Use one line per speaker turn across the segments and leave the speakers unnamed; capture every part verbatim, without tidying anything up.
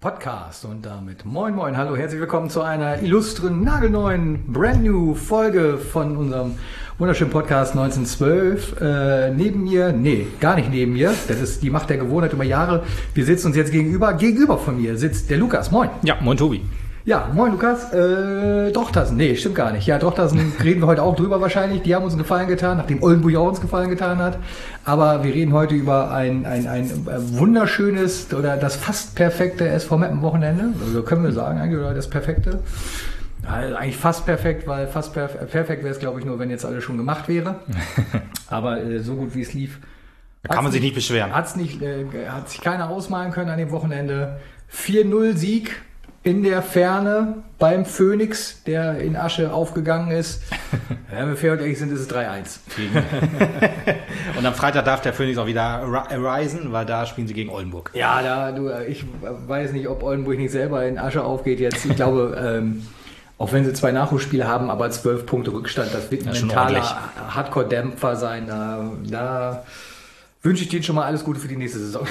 Podcast und damit moin moin, hallo, herzlich willkommen zu einer illustren, nagelneuen, brand new Folge von unserem wunderschönen Podcast neunzehnhundertzwölf. Äh, neben mir, nee, gar nicht neben mir, das ist die Macht der Gewohnheit über Jahre. Wir sitzen uns jetzt gegenüber, gegenüber von mir sitzt der Lukas, moin.
Ja, moin Tobi.
Ja, moin Lukas, äh, Drochtersen, nee, stimmt gar nicht. Ja, Drochtersen reden wir heute auch drüber wahrscheinlich, die haben uns einen Gefallen getan, nachdem Oldenburg auch uns Gefallen getan hat. Aber wir reden heute über ein, ein, ein wunderschönes oder das fast perfekte S V Meppen-Wochenende, also können wir sagen eigentlich, oder das perfekte. Also eigentlich fast perfekt, weil fast perf- perfekt wäre es, glaube ich, nur, wenn jetzt alles schon gemacht wäre. Aber äh, so gut wie es lief,
da kann man sich nicht beschweren.
Hat's nicht, äh, hat sich keiner ausmalen können an dem Wochenende. vier null Sieg in der Ferne beim Phoenix, der in Asche aufgegangen ist. Wenn wir fair und ehrlich sind, ist es drei eins.
Und am Freitag darf der Phoenix auch wieder reisen, weil da spielen sie gegen Oldenburg.
Ja, da, du, ich weiß nicht, ob Oldenburg nicht selber in Asche aufgeht jetzt. Ich glaube, ähm, auch wenn sie zwei Nachholspiele haben, aber zwölf Punkte Rückstand, das wird ein
das
mentaler Hardcore-Dämpfer sein. Da, da wünsche ich denen schon mal alles Gute für die nächste Saison.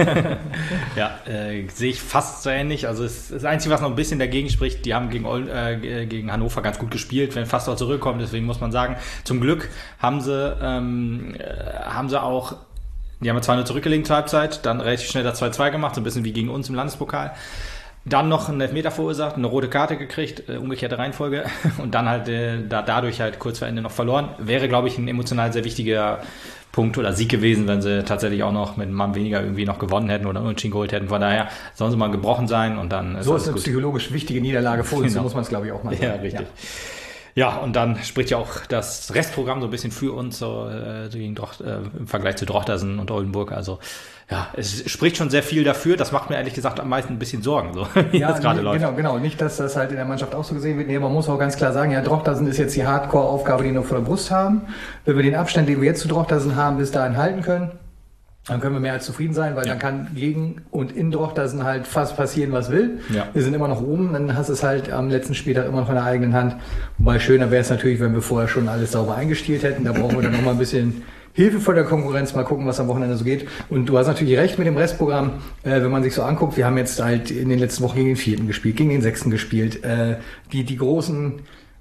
Ja, äh, sehe ich fast so ähnlich. Also es, das Einzige, was noch ein bisschen dagegen spricht, die haben gegen, äh, gegen Hannover ganz gut gespielt, wenn fast auch zurückkommen. Deswegen muss man sagen, zum Glück haben sie, ähm, haben sie auch, die haben zwei null zurückgelegen zur Halbzeit, dann relativ schnell das zwei zwei gemacht, so ein bisschen wie gegen uns im Landespokal. Dann noch einen Elfmeter verursacht, eine rote Karte gekriegt, äh, umgekehrte Reihenfolge und dann halt äh, da, dadurch halt kurz vor Ende noch verloren. Wäre, glaube ich, ein emotional sehr wichtiger Punkt oder Sieg gewesen, wenn sie tatsächlich auch noch mit einem Mann weniger irgendwie noch gewonnen hätten oder unentschieden geholt hätten. Von daher sollen sie mal gebrochen sein und dann ist
so ist eine
gut.
Psychologisch wichtige Niederlage vor uns,
Genau.
so muss man es, glaube ich, auch mal sagen.
Ja, richtig. Ja. Ja, und dann spricht ja auch das Restprogramm so ein bisschen für uns so, äh, gegen Drocht, äh, im Vergleich zu Drochtersen und Oldenburg. Also ja, es spricht schon sehr viel dafür. Das macht mir ehrlich gesagt am meisten ein bisschen Sorgen, so wie
Ja,
das gerade
nee,
läuft.
genau, genau. Nicht, dass das halt in der Mannschaft auch so gesehen wird. Nee, man muss auch ganz klar sagen, ja, Drochtersen ist jetzt die Hardcore-Aufgabe, die wir vor der Brust haben. Wenn wir den Abstand, den wir jetzt zu Drochtersen haben, bis dahin halten können, dann können wir mehr als zufrieden sein, weil
Ja.
dann kann gegen und in Drochtersen halt fast passieren, was will.
Ja.
Wir sind immer noch oben, dann hast du es halt am letzten Spieltag immer noch in der eigenen Hand. Wobei schöner wäre es natürlich, wenn wir vorher schon alles sauber eingestielt hätten. Da brauchen wir dann noch mal ein bisschen Hilfe von der Konkurrenz, mal gucken, was am Wochenende so geht. Und du hast natürlich recht mit dem Restprogramm, äh, wenn man sich so anguckt, wir haben jetzt halt in den letzten Wochen gegen den vierten gespielt, gegen den sechsten gespielt. Äh, die, die großen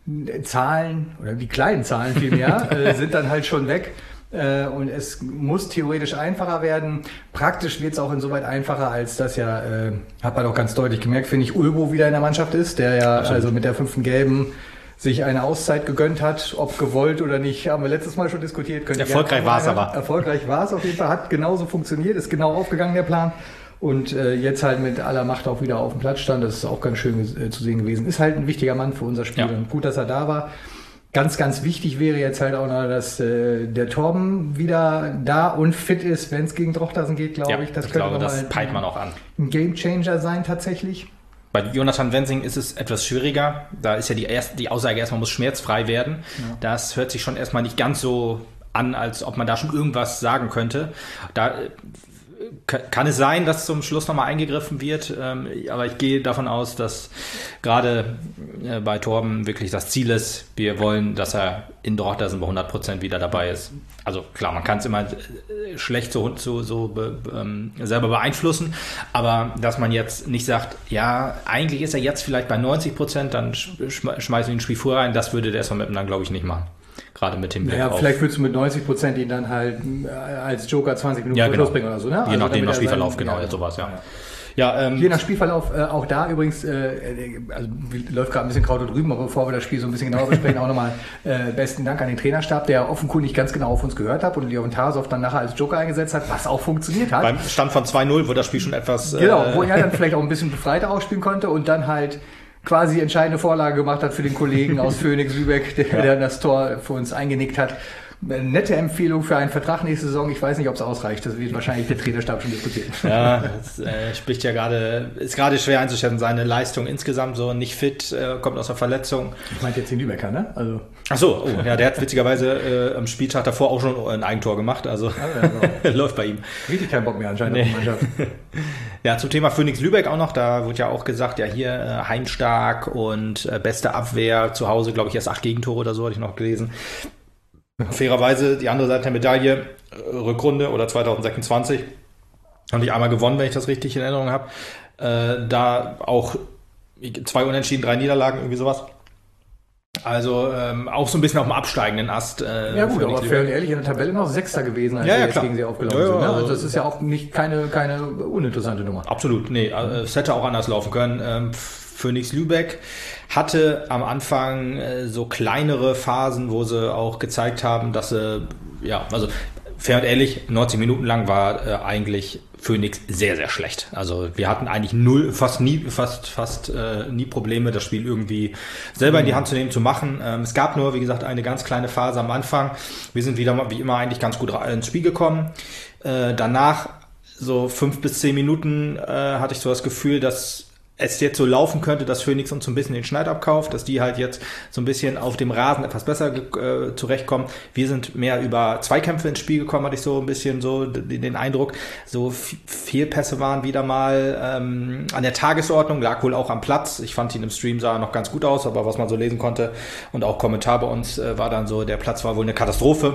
Zahlen, oder die kleinen Zahlen vielmehr, äh, sind dann halt schon weg. Äh, und es muss theoretisch einfacher werden. Praktisch wird es auch insoweit einfacher, als das ja, äh, hat man doch ganz deutlich gemerkt, finde ich, Ulbo wieder in der Mannschaft ist, der ja
Absolut.
also mit der fünften Gelben sich eine Auszeit gegönnt hat, ob gewollt oder nicht, haben wir letztes Mal schon diskutiert. Könnt ihr
Erfolgreich
gerne
war es
anhören.
aber.
Erfolgreich war es auf jeden Fall, hat genauso funktioniert, ist genau aufgegangen der Plan. Und äh, jetzt halt mit aller Macht auch wieder auf dem Platz stand, das ist auch ganz schön äh, zu sehen gewesen. Ist halt ein wichtiger Mann für unser Spiel
Ja.
und gut, dass er da war. Ganz, ganz wichtig wäre jetzt halt auch noch, dass äh, der Torben wieder da und fit ist, wenn es gegen Drochtersen geht, glaube
Ja,
ich. Das
ich
könnte
glaube,
noch
das
mal
peilt man auch an.
ein Gamechanger sein tatsächlich.
Bei Jonathan Wensing ist es etwas schwieriger. Da ist ja die, erste, die Aussage erstmal, muss schmerzfrei werden.
Ja.
Das hört sich schon erstmal nicht ganz so an, als ob man da schon irgendwas sagen könnte. Da äh, kann es sein, dass zum Schluss nochmal eingegriffen wird, ähm, aber ich gehe davon aus, dass gerade äh, bei Torben wirklich das Ziel ist, wir wollen, dass er in Drochtersen bei hundert Prozent wieder dabei ist. Also klar, man kann es immer äh, schlecht so, so, so be, ähm, selber beeinflussen, aber dass man jetzt nicht sagt, ja, eigentlich ist er jetzt vielleicht bei neunzig Prozent, dann sch- schmeißen wir ein Spiel vor rein, das würde der S V Meppen dann, glaube ich, nicht machen. Gerade mit dem Blick
Ja,
auf.
vielleicht würdest du mit neunzig Prozent ihn dann halt äh, als Joker zwanzig Minuten
Ja,
vor
genau.
Schluss bringen oder so, ne?
Je
Also
nachdem
damit
nach
er
Spielverlauf,
sein-
genau,
ja,
ja, sowas, ja.
ja.
Ja, ähm,
Je nach Spielverlauf, äh, auch da übrigens, äh, also läuft gerade ein bisschen Kraut und Rüben, aber bevor wir das Spiel so ein bisschen genauer besprechen, auch nochmal äh, besten Dank an den Trainerstab, der offenkundig ganz genau auf uns gehört hat und Leon Tarsow dann nachher als Joker eingesetzt hat, was auch funktioniert hat.
beim Stand von zwei null, wo das Spiel schon etwas...
Genau,
äh,
wo er dann vielleicht auch ein bisschen befreiter aufspielen konnte und dann halt quasi entscheidende Vorlage gemacht hat für den Kollegen aus Phoenix Lübeck, der,
Ja.
der das Tor für uns eingenickt hat. Eine nette Empfehlung für einen Vertrag nächste Saison. Ich weiß nicht, ob es ausreicht. Das wird wahrscheinlich der Trainerstab schon diskutieren.
Ja, das äh, spricht ja gerade, ist gerade schwer einzuschätzen, seine Leistung insgesamt so nicht fit, äh, kommt aus der Verletzung.
Ich meinte jetzt den Lübecker, ne? Also,
Ach so, oh, ja, der hat witzigerweise äh, am Spieltag davor auch schon ein Eigentor gemacht, also
ja,
läuft bei ihm.
richtig keinen Bock mehr anscheinend
Nee.
auf die Mannschaft.
Ja, zum Thema Phoenix Lübeck auch noch, da wird ja auch gesagt, ja hier äh, heimstark und äh, beste Abwehr, zu Hause glaube ich erst acht Gegentore oder so, hatte ich noch gelesen. Fairerweise die andere Seite der Medaille, äh, Rückrunde oder zwanzig sechsundzwanzig, haben die einmal gewonnen, wenn ich das richtig in Erinnerung habe. Äh, da auch zwei Unentschieden, drei Niederlagen, irgendwie sowas. Also ähm, auch so ein bisschen auf dem absteigenden Ast. Äh,
ja gut, aber fair und ehrlich in der Tabelle noch Sechster gewesen, als
ja,
wir
ja,
jetzt
klar.
gegen sie aufgelaufen
ja, ja,
sind. Ne?
also
Also das ist ja auch nicht keine, keine uninteressante Nummer.
Absolut, nee, es hätte auch anders laufen können. Ähm, Phoenix Lübeck hatte am Anfang äh, so kleinere Phasen, wo sie auch gezeigt haben, dass sie, ja, also fair und ehrlich, neunzig Minuten lang war äh, eigentlich Phoenix sehr, sehr schlecht. Also wir hatten eigentlich null, fast nie, fast, fast äh, nie Probleme, das Spiel irgendwie selber in die Hand zu nehmen, zu machen. Ähm, es gab nur, wie gesagt, eine ganz kleine Phase am Anfang. Wir sind wieder mal, wie immer, eigentlich ganz gut ins Spiel gekommen. Äh, danach, so fünf bis zehn Minuten, äh, hatte ich so das Gefühl, dass es jetzt so laufen könnte, dass Phoenix uns so ein bisschen den Schneid abkauft, dass die halt jetzt so ein bisschen auf dem Rasen etwas besser äh, zurechtkommen. Wir sind mehr über Zweikämpfe ins Spiel gekommen, hatte ich so ein bisschen so den Eindruck. So Fehlpässe waren wieder mal ähm, an der Tagesordnung, lag wohl auch am Platz. Ich fand ihn im Stream sah noch ganz gut aus, aber was man so lesen konnte und auch Kommentar bei uns äh, war dann so, der Platz war wohl eine Katastrophe.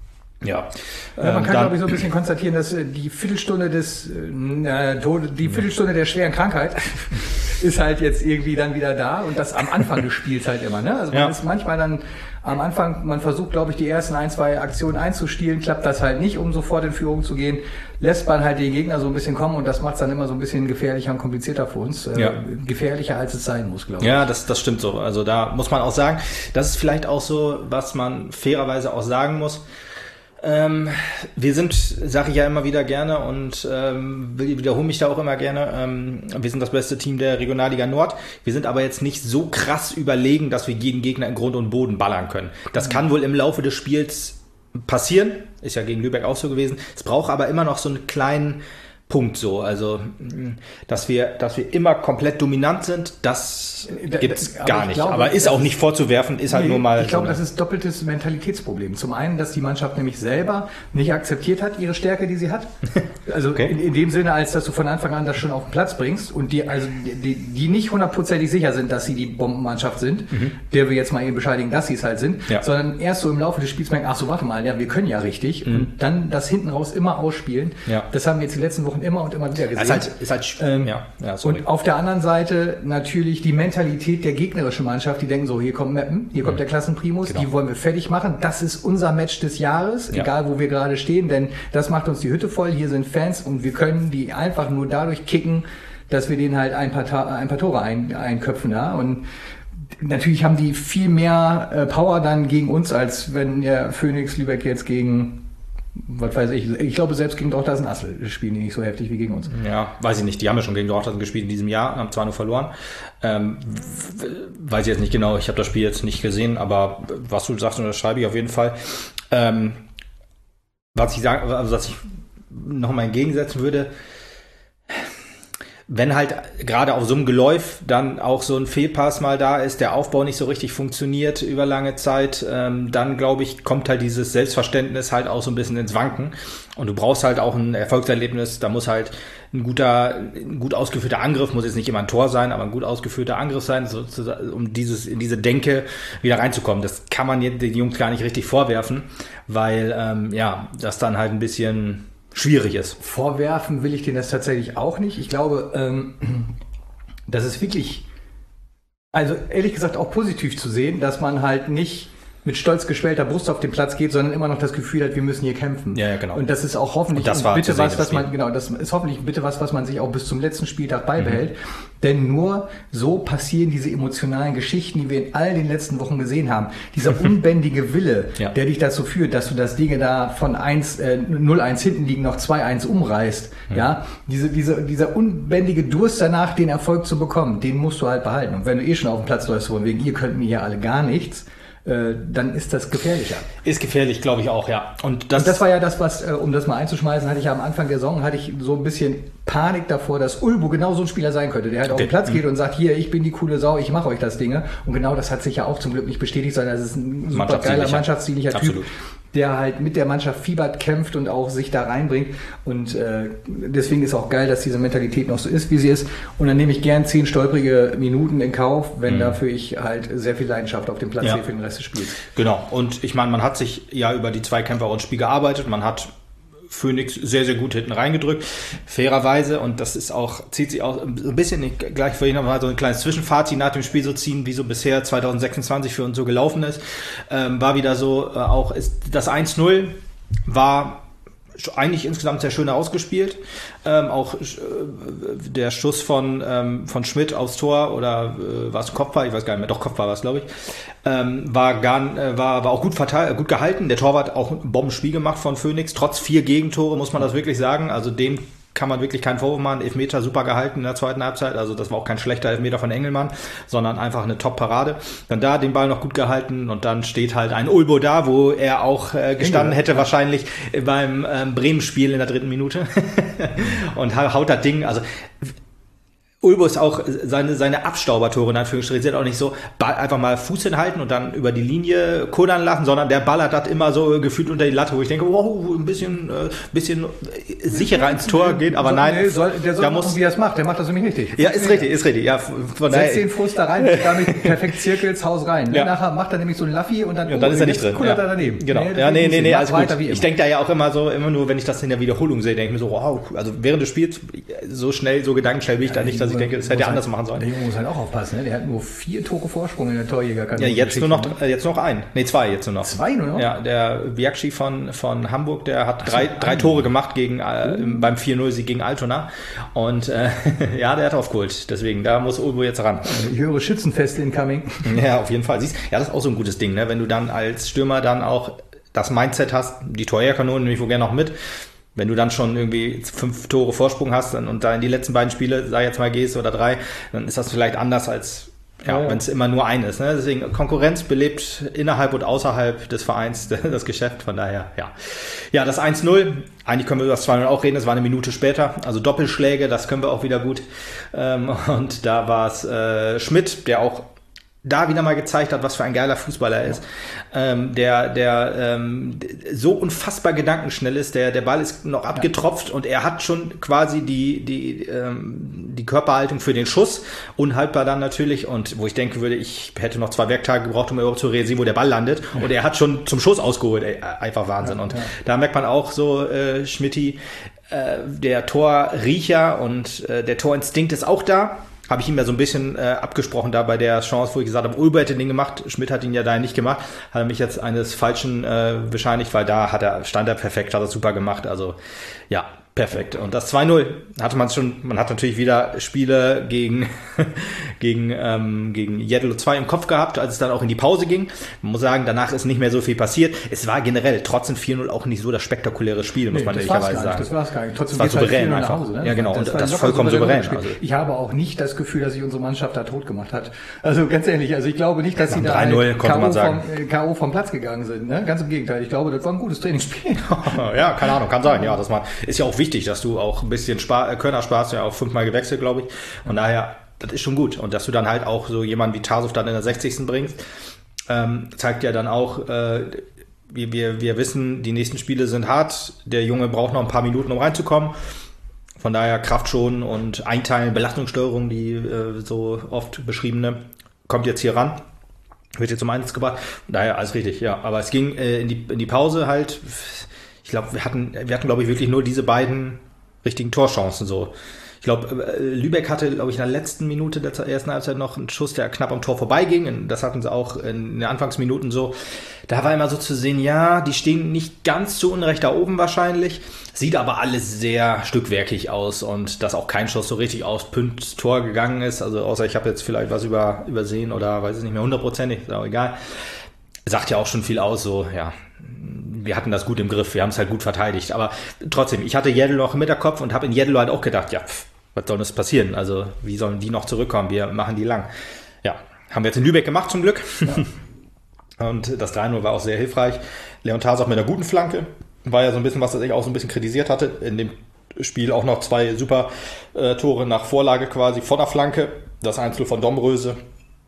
Ja,
ja, man kann, glaube ich, so ein bisschen konstatieren, dass die Viertelstunde des äh, Tode, die Viertelstunde der schweren Krankheit ist halt jetzt irgendwie dann wieder da und das am Anfang des Spiels halt immer. Ne? Also man ja. ist manchmal dann am Anfang, man versucht, glaube ich, die ersten ein, zwei Aktionen einzustielen, klappt das halt nicht, um sofort in Führung zu gehen, lässt man halt den Gegner so ein bisschen kommen und das macht es dann immer so ein bisschen gefährlicher und komplizierter für uns. Äh, ja. Gefährlicher, als es sein muss, glaube ich.
Ja, das, das stimmt so. Also da muss man auch sagen, das ist vielleicht auch so, was man fairerweise auch sagen muss. Ähm, wir sind, sage ich ja immer wieder gerne und ähm, wiederhole mich da auch immer gerne, ähm, wir sind das beste Team der Regionalliga Nord. Wir sind aber jetzt nicht so krass überlegen, dass wir jeden Gegner in Grund und Boden ballern können. Das kann wohl im Laufe des Spiels passieren, ist ja gegen Lübeck auch so gewesen. Es braucht aber immer noch so einen kleinen Punkt so, also dass wir, dass wir immer komplett dominant sind, das gibt's aber gar nicht. Glaube, aber ist auch nicht vorzuwerfen, ist halt nee, nur mal.
Ich glaube,
so
das ist doppeltes Mentalitätsproblem. Zum einen, dass die Mannschaft nämlich selber nicht akzeptiert hat, ihre Stärke, die sie hat. Also okay. in, in dem Sinne, als dass du von Anfang an das schon auf den Platz bringst und die, also die, die nicht hundertprozentig sicher sind, dass sie die Bombenmannschaft sind, mhm. der wir jetzt mal eben bescheinigen, dass sie es halt sind, ja. sondern erst so im Laufe des Spiels merken, ach so, warte mal, ja, wir können ja richtig mhm. und dann das hinten raus immer ausspielen. Ja. Das haben wir jetzt die letzten Wochen immer und immer wieder gesehen.
Ist halt, ist halt, ähm, ja, ja,
und auf der anderen Seite natürlich die Mentalität der gegnerischen Mannschaft, die denken so, hier kommt Meppen, hier kommt der Klassenprimus, genau. die wollen wir fertig machen, das ist unser Match des Jahres, ja. egal wo wir gerade stehen, denn das macht uns die Hütte voll, hier sind Fans und wir können die einfach nur dadurch kicken, dass wir denen halt ein paar, Ta- ein paar Tore ein, einköpfen, ja, und natürlich haben die viel mehr äh, Power dann gegen uns, als wenn der Phoenix Lübeck jetzt gegen was weiß ich, ich glaube selbst gegen Dortmund Assel spielen die nicht so heftig wie gegen uns.
Ja, weiß ich nicht, die haben ja schon gegen Dortmund gespielt in diesem Jahr, haben zwar nur verloren, ähm, weiß ich jetzt nicht genau, ich habe das Spiel jetzt nicht gesehen, aber was du sagst, das schreibe ich auf jeden Fall. Ähm, was ich sagen, also was ich nochmal entgegensetzen würde, wenn halt gerade auf so einem Geläuf dann auch so ein Fehlpass mal da ist, der Aufbau nicht so richtig funktioniert über lange Zeit, ähm, dann glaube ich, kommt halt dieses Selbstverständnis halt auch so ein bisschen ins Wanken. Und du brauchst halt auch ein Erfolgserlebnis, da muss halt ein guter, ein gut ausgeführter Angriff, muss jetzt nicht immer ein Tor sein, aber ein gut ausgeführter Angriff sein, so, um dieses, in diese Denke wieder reinzukommen. Das kann man den Jungs gar nicht richtig vorwerfen, weil, ähm, ja, das dann halt ein bisschen schwierig ist.
Vorwerfen will ich denen das tatsächlich auch nicht. Ich glaube, ähm, das ist wirklich, also ehrlich gesagt auch positiv zu sehen, dass man halt nicht mit stolz geschwellter Brust auf den Platz geht, sondern immer noch das Gefühl hat, wir müssen hier kämpfen.
Ja, ja, genau.
Und das ist auch hoffentlich
das war
bitte
sehen,
was, was man, genau, das ist hoffentlich bitte was, was man sich auch bis zum letzten Spieltag beibehält. Mhm. Denn nur so passieren diese emotionalen Geschichten, die wir in all den letzten Wochen gesehen haben. Dieser unbändige Wille, ja. der dich dazu führt, dass du das Ding da von eins, äh, null eins hinten liegen noch zwei eins umreißt. Mhm. Ja, diese, diese, dieser unbändige Durst danach, den Erfolg zu bekommen, den musst du halt behalten. Und wenn du eh schon auf dem Platz läufst, von wegen, ihr könnt mir hier alle gar nichts, dann ist das gefährlicher.
Ist gefährlich, glaube ich auch, ja.
Und das, Und das war ja das, was, um das mal einzuschmeißen, hatte ich ja am Anfang der Saison, hatte ich so ein bisschen Panik davor, dass Ulbo genau so ein Spieler sein könnte, der halt okay. auf den Platz geht und sagt, hier, ich bin die coole Sau, ich mache euch das Ding. Und genau das hat sich ja auch zum Glück nicht bestätigt, sondern es ist ein super geiler, mannschaftsdienlicher Typ. Absolut. Der halt mit der Mannschaft fiebert, kämpft und auch sich da reinbringt. Und äh, deswegen ist auch geil, dass diese Mentalität noch so ist, wie sie ist. Und dann nehme ich gern zehn stolprige Minuten in Kauf, wenn mhm. dafür ich halt sehr viel Leidenschaft auf dem Platz ja. sehe für den Rest des Spiels.
Genau. Und ich meine, man hat sich ja über die Zweikämpfer und Spiel gearbeitet. Man hat Phoenix sehr, sehr gut hinten reingedrückt. Fairerweise, und das ist auch, zieht sich auch ein bisschen, gleich vorhin nochmal so ein kleines Zwischenfazit nach dem Spiel so ziehen, wie so bisher zwanzig sechsundzwanzig für uns so gelaufen ist. Ähm, war wieder so, äh, auch ist das eins null war eigentlich insgesamt sehr schön ausgespielt. Ähm, auch äh, der Schuss von ähm, von Schmidt aufs Tor oder äh, war es Kopfball? Ich weiß gar nicht mehr. Doch, Kopfball war es, glaube ich. Ähm, war gar äh, war war auch gut verteilt, gut gehalten. Der Torwart hat auch ein Bombenspiel gemacht von Phoenix. Trotz vier Gegentore muss man das wirklich sagen. Also dem kann man wirklich keinen Vorwurf machen. Elfmeter super gehalten in der zweiten Halbzeit. Also das war auch kein schlechter Elfmeter von Engelmann, sondern einfach eine Top-Parade. Dann da den Ball noch gut gehalten und dann steht halt ein Ulbo da, wo er auch äh, gestanden hätte ja. wahrscheinlich beim ähm, Bremen-Spiel in der dritten Minute und haut das Ding. Also Ulbo ist auch, seine, seine Abstaubertore in Anführungsstrichen sind auch nicht so, Ball einfach mal Fuß hinhalten und dann über die Linie kullern lassen, sondern der ballert das immer so gefühlt unter die Latte, wo ich denke, wow, ein bisschen, äh, bisschen sicherer ins Tor geht, aber
so,
nein.
Nee, soll, der soll
da
muss,
muss,
wie er es macht, der macht das nämlich richtig.
Ja, ist richtig, ist richtig. Ja, von
Setz den Fuß da rein, damit perfekt Zirkels, Haus rein.
Ja.
Nachher macht er nämlich so ein Laffi und dann,
ja, und dann
oh,
ist er nicht drin.
Kullert
ja.
er daneben.
Genau.
Nee,
ja, nee, nee, nee, alles gut.
Ich
denke da ja auch immer so, immer nur, wenn ich das in der Wiederholung sehe, denke ich mir so, wow, also während des Spiels so schnell, so gedankenschnell bin ich ja, da nicht, dass ich denke, das hätte er anders machen sollen.
Der Junge muss halt auch aufpassen, ne? Der hat nur vier Tore Vorsprung in der Torjäger.
Ja, jetzt nur noch, äh, jetzt nur noch ein. Nee, zwei jetzt nur noch.
Zwei nur noch?
Ja, der Viakci von, von Hamburg, der hat drei, so, drei Tore gemacht gegen, äh, oh. beim vier null Sieg gegen Altona. Und, äh, ja, der hat aufgeholt. Deswegen, da muss Ulbo jetzt ran.
Ich höre Schützenfeste incoming.
Ja, auf jeden Fall. Siehst, ja, das ist auch so ein gutes Ding, ne? Wenn du dann als Stürmer dann auch das Mindset hast, die Torjägerkanonen nehme ich wohl gerne noch mit. Wenn du dann schon irgendwie fünf Tore Vorsprung hast und da in die letzten beiden Spiele, sag jetzt mal, gehst oder drei, dann ist das vielleicht anders als, ja, ja. wenn es immer nur ein ist. Ne? Deswegen, Konkurrenz belebt innerhalb und außerhalb des Vereins das Geschäft. Von daher, ja. Ja, das eins null, eigentlich können wir über das zwei null auch reden, das war eine Minute später. Also Doppelschläge, das können wir auch wieder gut. Und da war es äh, Schmidt, der auch da wieder mal gezeigt hat, was für ein geiler Fußballer er ist, ja. ähm, der der ähm, so unfassbar gedankenschnell ist, der der Ball ist noch abgetropft ja. und er hat schon quasi die die ähm, die Körperhaltung für den Schuss, unhaltbar dann natürlich, und wo ich denken würde, ich hätte noch zwei Werktage gebraucht, um überhaupt zu realisieren, wo der Ball landet, ja. und er hat schon zum Schuss ausgeholt, ey, einfach Wahnsinn. Ja, und ja. da merkt man auch so, äh, Schmidti, äh, der Torriecher und äh, der Torinstinkt ist auch da. Habe ich ihm ja so ein bisschen äh, abgesprochen da bei der Chance, wo ich gesagt habe, Ulbo hätte den gemacht, Schmidt hat ihn ja da nicht gemacht, hat er mich jetzt eines Falschen äh, bescheinigt, weil da hat er, stand er perfekt, hat er super gemacht, also ja, perfekt. Und das zwei null hatte man schon, man hat natürlich wieder Spiele gegen gegen ähm, gegen Jedlo zwei im Kopf gehabt, als es dann auch in die Pause ging. Man muss sagen, danach ist nicht mehr so viel passiert. Es war generell trotzdem vier null auch nicht so das spektakuläre Spiel, muss nee, man ehrlicherweise sagen.
Das war es gar nicht. Trotzdem
war souverän
halt
einfach.
Hause, ne?
Ja, genau,
das
und das vollkommen souverän. souverän also.
Ich habe auch nicht das Gefühl, dass sich unsere Mannschaft da tot gemacht hat. Also ganz ehrlich, also ich glaube nicht, dass sie da
halt K O vom,
äh, K O vom Platz gegangen sind. Ne? Ganz im Gegenteil. Ich glaube, das war ein gutes Trainingsspiel.
Ja, keine Ahnung, kann sein. Ja, das war, ist ja auch wichtig, dass du auch ein bisschen Spar- Körner sparst, ja auch fünfmal gewechselt, glaube ich. Und daher, das ist schon gut. Und dass du dann halt auch so jemanden wie Tasov dann in der sechzigsten bringst, ähm, zeigt ja dann auch, äh, wir, wir, wir wissen, die nächsten Spiele sind hart. Der Junge braucht noch ein paar Minuten, um reinzukommen. Von daher Kraft schonen und einteilen, Belastungssteuerung, die äh, so oft beschriebene, kommt jetzt hier ran. Wird jetzt zum Einsatz gebracht. Von daher alles richtig, ja. Aber es ging äh, in die in die Pause halt. Ich glaube, wir hatten, wir hatten, glaube ich, wirklich nur diese beiden richtigen Torchancen so. Ich glaube, Lübeck hatte, glaube ich, in der letzten Minute der ersten Halbzeit noch einen Schuss, der knapp am Tor vorbeiging. Das hatten sie auch in den Anfangsminuten so. Da war immer so zu sehen, ja, die stehen nicht ganz zu Unrecht da oben wahrscheinlich. Sieht aber alles sehr stückwerkig aus und dass auch kein Schuss so richtig aufs Pünkt's Tor gegangen ist. Also außer ich habe jetzt vielleicht was über, übersehen oder weiß es nicht mehr hundertprozentig, ist auch egal. Sagt ja auch schon viel aus, so, ja. Wir hatten das gut im Griff, wir haben es halt gut verteidigt. Aber trotzdem, ich hatte Jedl noch im Hinterkopf und habe in Jedl halt auch gedacht, ja, pff, was soll das passieren? Also wie sollen die noch zurückkommen? Wir machen die lang. Ja, haben wir jetzt in Lübeck gemacht zum Glück. Ja. Und das drei null war auch sehr hilfreich. Leon Tasov mit einer guten Flanke. War ja so ein bisschen, was ich auch so ein bisschen kritisiert hatte. In dem Spiel auch noch zwei super äh, Tore nach Vorlage quasi vor der Flanke. Das eins null von Domröse.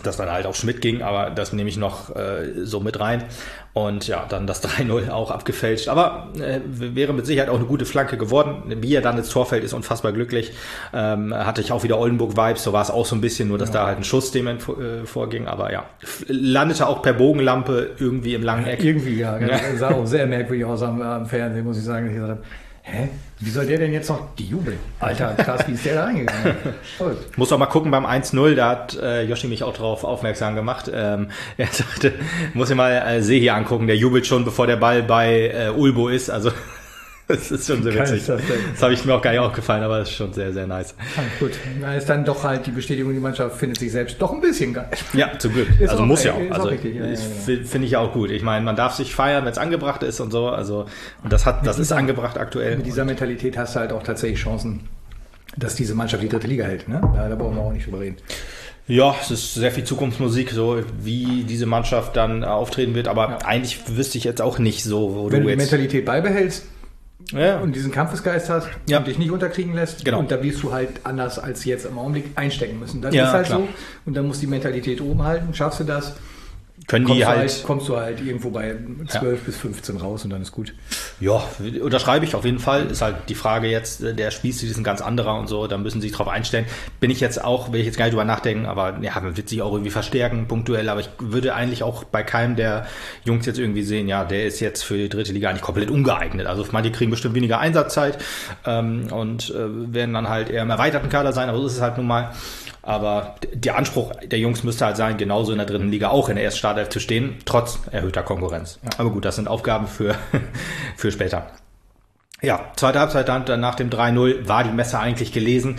dass dann halt auch Schmidt ging, aber das nehme ich noch äh, so mit rein. Und ja, dann das drei null auch abgefälscht. Aber äh, wäre mit Sicherheit auch eine gute Flanke geworden. Wie er dann ins Tor fällt, ist unfassbar glücklich. Ähm, hatte ich auch wieder Oldenburg-Vibes, so war es auch so ein bisschen, nur dass ja. da halt ein Schuss dem äh, vorging. Aber ja, landete auch per Bogenlampe irgendwie im langen Eck.
Irgendwie, ja. ja. Das sah auch sehr merkwürdig aus am, am Fernsehen, muss ich sagen. Ich gesagt habe, hä? Wie soll der denn jetzt noch die jubeln? Alter, krass, wie ist der da reingegangen?
Muss auch mal gucken beim eins null, da hat äh, Yoshi mich auch drauf aufmerksam gemacht. Ähm, er sagte, muss ich mal äh, See hier angucken, der jubelt schon, bevor der Ball bei äh, Ulbo ist. Also das ist schon sehr witzig. Das, das habe ich mir auch gar nicht aufgefallen, aber das ist schon sehr, sehr nice.
Ah, gut, da ist dann doch halt die Bestätigung, die Mannschaft findet sich selbst doch ein bisschen geil.
Ja, zum Glück. Ist also auch, muss ja auch. Also
ja, ja, ja.
Finde ich ja auch gut. Ich meine, man darf sich feiern, wenn es angebracht ist und so. Also und das hat, das ist angebracht aktuell.
Mit dieser Mentalität hast du halt auch tatsächlich Chancen, dass diese Mannschaft die dritte Liga hält. Ne? Da, da brauchen wir auch nicht drüber reden.
Ja, es ist sehr viel Zukunftsmusik, so wie diese Mannschaft dann auftreten wird. Aber ja. eigentlich wüsste ich jetzt auch nicht so, wo
wenn
du
die
jetzt
Mentalität beibehältst,
ja.
und diesen Kampfesgeist hast ja. und dich nicht unterkriegen lässt.
Genau.
Und da wirst du halt anders als jetzt im Augenblick einstecken müssen. Das
ja,
ist halt
klar.
so. Und dann muss die Mentalität oben halten. Schaffst du das,
können
kommst
die
du
halt,
halt, kommst du halt irgendwo bei zwölf ja. bis fünfzehn raus und dann ist gut.
Ja, unterschreibe ich auf jeden Fall. Ist halt die Frage jetzt, der Spielstil ist ein ganz anderer und so, da müssen sie sich drauf einstellen. Bin ich jetzt auch, will ich jetzt gar nicht drüber nachdenken, aber ja, man wird sich auch irgendwie verstärken, punktuell, aber ich würde eigentlich auch bei keinem der Jungs jetzt irgendwie sehen, ja, der ist jetzt für die dritte Liga eigentlich komplett ungeeignet. Also manche kriegen bestimmt weniger Einsatzzeit ähm, und äh, werden dann halt eher im erweiterten Kader sein, aber so ist es halt nun mal. Aber der Anspruch der Jungs müsste halt sein, genauso in der dritten Liga auch in der ersten Startelf zu stehen, trotz erhöhter Konkurrenz. Ja. Aber gut, das sind Aufgaben für, für später. Ja, zweite Halbzeit dann, dann nach dem drei null war die Messe eigentlich gelesen.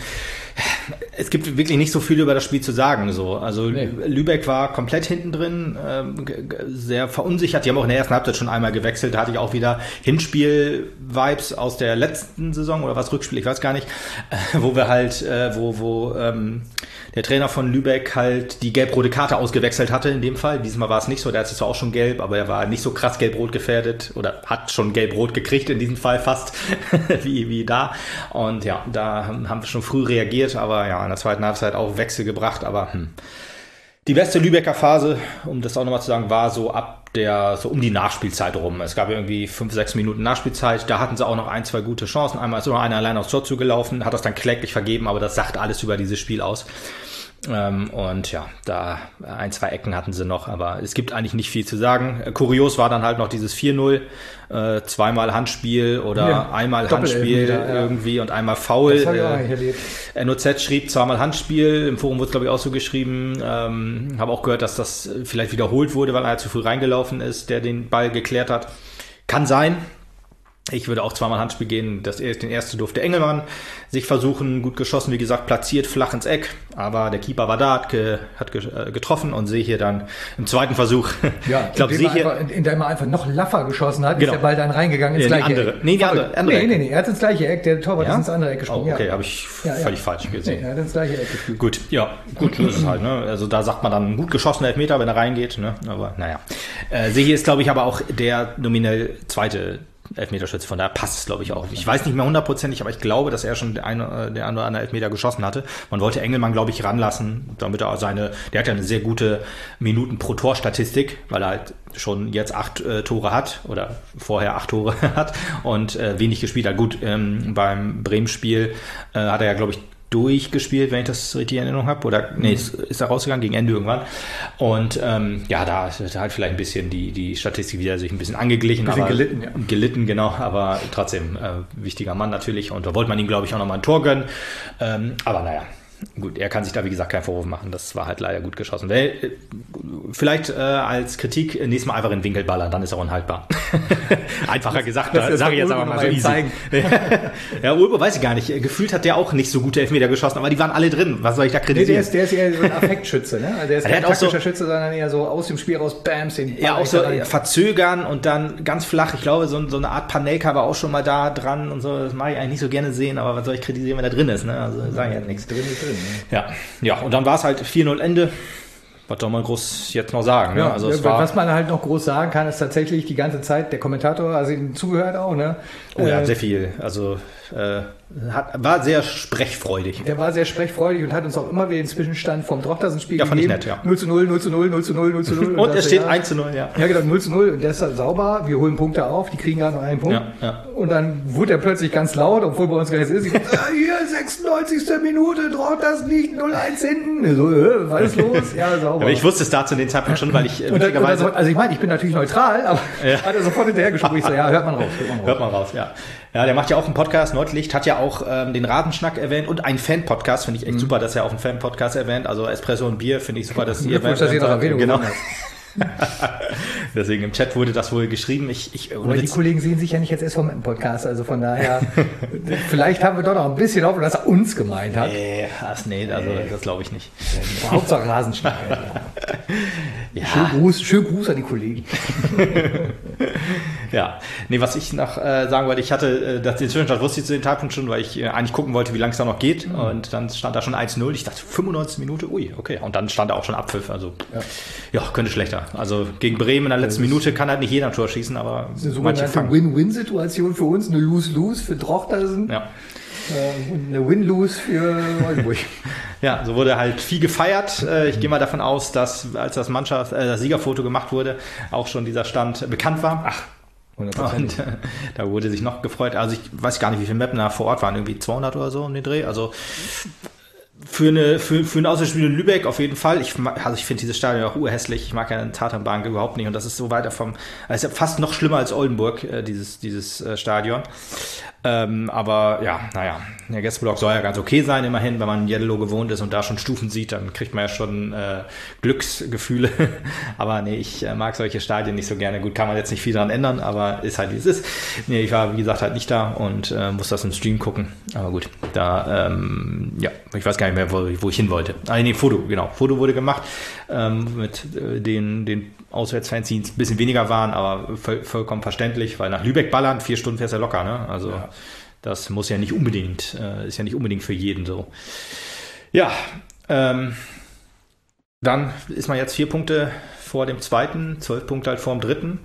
Es gibt wirklich nicht so viel über das Spiel zu sagen. So. Also nee. Lübeck war komplett hinten drin, ähm, sehr verunsichert. Die haben auch in der ersten Halbzeit schon einmal gewechselt. Da hatte ich auch wieder Hinspiel-Vibes aus der letzten Saison oder was, Rückspiel, ich weiß gar nicht, äh, wo wir halt, äh, wo, wo ähm, der Trainer von Lübeck halt die gelb-rote Karte ausgewechselt hatte in dem Fall. Diesmal war es nicht so, der hat es zwar auch schon gelb, aber er war nicht so krass gelb-rot gefährdet oder hat schon gelb-rot gekriegt in diesem Fall fast, wie, wie da. Und ja, da haben wir schon früh reagiert, aber ja, in der zweiten Halbzeit auch Wechsel gebracht, aber hm. Die beste Lübecker Phase, um das auch nochmal zu sagen, war so ab der, so um die Nachspielzeit rum. Es gab irgendwie fünf, sechs Minuten Nachspielzeit. Da hatten sie auch noch ein, zwei gute Chancen. Einmal ist nur einer allein aufs Tor zugelaufen, hat das dann kläglich vergeben, aber das sagt alles über dieses Spiel aus. Ähm, und ja, da ein, zwei Ecken hatten sie noch, aber es gibt eigentlich nicht viel zu sagen. Kurios war dann halt noch dieses vier null, äh, zweimal Handspiel oder ja, einmal Handspiel ja. irgendwie und einmal Foul.
Das habe ich auch nicht erlebt.
N O Z schrieb zweimal Handspiel, im Forum wurde es glaube ich auch so geschrieben. Ähm, habe auch gehört, dass das vielleicht wiederholt wurde, weil er zu früh reingelaufen ist, der den Ball geklärt hat. Kann sein. Ich würde auch zweimal Handspiel gehen. Das den erste durfte Engelmann sich versuchen, gut geschossen, wie gesagt, platziert, flach ins Eck. Aber der Keeper war da, hat, ge, hat ge, äh, getroffen und sehe hier dann im zweiten Versuch.
Ja, ich glaube, in, in dem er einfach noch laffer geschossen hat,
genau.
ist der Ball dann reingegangen ins
ja,
gleiche
andere.
Eck.
Nee, die andere, andere
nee, nee, nee, er hat ins gleiche Eck, der Torwart
ja?
ist ins andere Eck gesprungen.
Oh, okay,
ja.
habe ich
ja,
völlig
ja.
falsch gesehen.
Nee, er hat ins gleiche Eck gespielt.
Gut, ja, gut, so ist es halt. Ne? Also da sagt man dann gut geschossener Elfmeter, wenn er reingeht. Ne? Aber naja. Äh, sehe hier ist, glaube ich, aber auch der nominell zweite Elfmeterschütze, von daher passt es, glaube ich, auch. Ich weiß nicht mehr hundertprozentig, aber ich glaube, dass er schon der eine, der eine oder andere Elfmeter geschossen hatte. Man wollte Engelmann, glaube ich, ranlassen, damit er seine, der hat ja eine sehr gute Minuten pro Tor-Statistik, weil er halt schon jetzt acht äh, Tore hat oder vorher acht Tore hat und äh, wenig gespielt hat. Gut, ähm, beim Bremen-Spiel äh, hat er ja, glaube ich, durchgespielt, wenn ich das richtig in Erinnerung habe. Oder nee, ist, ist er rausgegangen gegen Ende irgendwann. Und ähm, ja, da hat halt vielleicht ein bisschen die, die Statistik wieder sich ein bisschen angeglichen.
Ein bisschen
aber,
gelitten, ja.
Gelitten, genau, aber trotzdem äh, wichtiger Mann natürlich. Und da wollte man ihm, glaube ich, auch nochmal ein Tor gönnen. Ähm, aber naja. Gut, er kann sich da, wie gesagt, keinen Vorwurf machen. Das war halt leider gut geschossen. Weil, äh, vielleicht äh, als Kritik, äh, nächstes Mal einfach in den Winkel ballern, dann ist er unhaltbar. Einfacher gesagt, da sage ich jetzt aber mal so easy. Ja, Ulbo weiß ich gar nicht. Gefühlt hat der auch nicht so gute Elfmeter geschossen, aber die waren alle drin. Was soll ich da kritisieren?
Nee, der, ist, der ist eher so ein Affektschütze, ne? Also der ist kein taktischer so, Schütze, sondern eher so aus dem Spiel raus, bams, den Ball.
Ja, auch so rein. Verzögern und dann ganz flach. Ich glaube, so, so eine Art Panelka war auch schon mal da dran und so. Das mag ich eigentlich nicht so gerne sehen, aber was soll ich kritisieren, wenn er drin ist, ne? Also sage ich ja nichts.
Drin ist drin.
Ja, ja, und dann war es halt vier null Ende. Was soll man groß jetzt noch sagen? Ne?
Ja,
also es war,
was man halt noch groß sagen kann, ist tatsächlich die ganze Zeit, der Kommentator, also ihm zugehört auch, ne?
Oh ja, äh, sehr viel. Also Äh, hat, war sehr sprechfreudig.
Der war sehr sprechfreudig und hat uns auch immer wieder den Zwischenstand vom Drochtersen-Spiel
ja,
gegeben.
Fand ich nett, ja.
null zu null, null zu null, null zu null, null zu null.
Und, und es steht ja, eins zu null, ja.
Ja, genau, null zu null. Und der ist halt sauber. Wir holen Punkte auf. Die kriegen gerade noch einen Punkt.
Ja, ja.
Und dann wurde er plötzlich ganz laut, obwohl bei uns gar nichts ist. Ich, ah, hier, sechsundneunzigste Minute, Drochtersen liegt null eins hinten. So, äh, was ist los? Ja, sauber.
Aber ich wusste es da zu den Zeitpunkt schon, weil ich äh,
und dann, und also, also ich meine, ich bin natürlich neutral, aber
ja.
hat er sofort hinterher gesprochen. Ich so, ja, hört man raus. Hört man raus,
hört man raus ja. Ja, der macht ja auch einen Podcast, Nordlicht, hat ja auch ähm, den Rasenschnack erwähnt und einen Fan-Podcast, finde ich echt mhm. super, dass er auch einen Fan-Podcast erwähnt. Also Espresso und Bier finde ich super, dass ihr erwähnt.
Dass ihr noch Erwähnung
genau. Deswegen im Chat wurde das wohl geschrieben. Ich, ich,
Aber die Kollegen sehen sich ja nicht jetzt erst vom Podcast, also von daher, vielleicht haben wir doch noch ein bisschen Hoffnung, dass er uns gemeint hat.
Nee, ach, nee also nee. Das glaube ich nicht.
Ja, Hauptsache Rasenschnack. Ja. Schönen Gruß, schönen Gruß an die Kollegen.
Ja, nee, was ich noch äh, sagen wollte, ich hatte, äh, das den Zwischenstand wusste ich zu dem Zeitpunkt schon, weil ich äh, eigentlich gucken wollte, wie lange es da noch geht. Mhm. Und dann stand da schon eins null. Ich dachte, fünfundneunzig Minute, ui, okay. Und dann stand da auch schon Abpfiff. Also, ja, ja könnte schlechter. Also gegen Bremen in der letzten Minute kann halt nicht jeder ein Tor schießen, aber
das ist eine sogenannte Win-Win-Situation für uns, eine Lose-Lose für Drochtersen.
Ja.
Und eine Win-Lose für Oldenburg.
Ja, so wurde halt viel gefeiert. Ich gehe mal davon aus, dass als das Mannschaft, äh, das Siegerfoto gemacht wurde, auch schon dieser Stand bekannt war. Ach, hundert Prozent. Und äh, da wurde sich noch gefreut. Also ich weiß gar nicht, wie viele Mapner vor Ort waren, irgendwie zweihundert oder so um den Dreh. Also für eine für, für ein Auswärtsspiel in Lübeck auf jeden Fall. Ich also ich finde dieses Stadion auch urhässlich. Ich mag ja eine Tatanbank überhaupt nicht und das ist so weiter vom, also fast noch schlimmer als Oldenburg, äh, dieses dieses äh, Stadion. Ähm, aber ja, naja, der Gästeblock soll ja ganz okay sein, immerhin, wenn man Yellow gewohnt ist und da schon Stufen sieht, dann kriegt man ja schon äh, Glücksgefühle. Aber nee, ich äh, mag solche Stadien nicht so gerne. Gut, kann man jetzt nicht viel dran ändern, aber ist halt wie es ist. Nee, ich war, wie gesagt, halt nicht da und äh, muss das im Stream gucken. Aber gut, da, ähm, ja, ich weiß gar nicht mehr, wo, wo ich hin wollte. Ah, nee, Foto, genau. Foto wurde gemacht ähm, mit äh, den, den Auswärtsfans, die ein bisschen weniger waren, aber voll, vollkommen verständlich, weil nach Lübeck ballern, vier Stunden fährst du ja locker, ne? Also ja. Das muss ja nicht unbedingt, äh, ist ja nicht unbedingt für jeden so. Ja, ähm, dann ist man jetzt vier Punkte vor dem zweiten, zwölf Punkte halt vor dem dritten.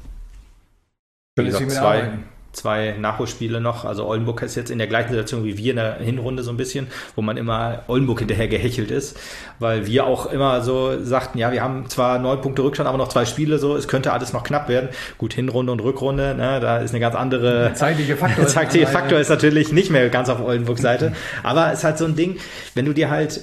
Wie gesagt, zwei, zwei Nachholspiele noch. Also Oldenburg ist jetzt in der gleichen Situation wie wir in der Hinrunde so ein bisschen, wo man immer Oldenburg hinterher gehechelt ist, weil wir auch immer so sagten, ja, wir haben zwar neun Punkte Rückstand, aber noch zwei Spiele, so, es könnte alles noch knapp werden. Gut, Hinrunde und Rückrunde, ne, da ist eine ganz andere...
Der zeitliche Faktor.
Der zeitliche Faktor ist natürlich nicht mehr ganz auf Oldenburgs Seite, aber es ist halt so ein Ding, wenn du dir halt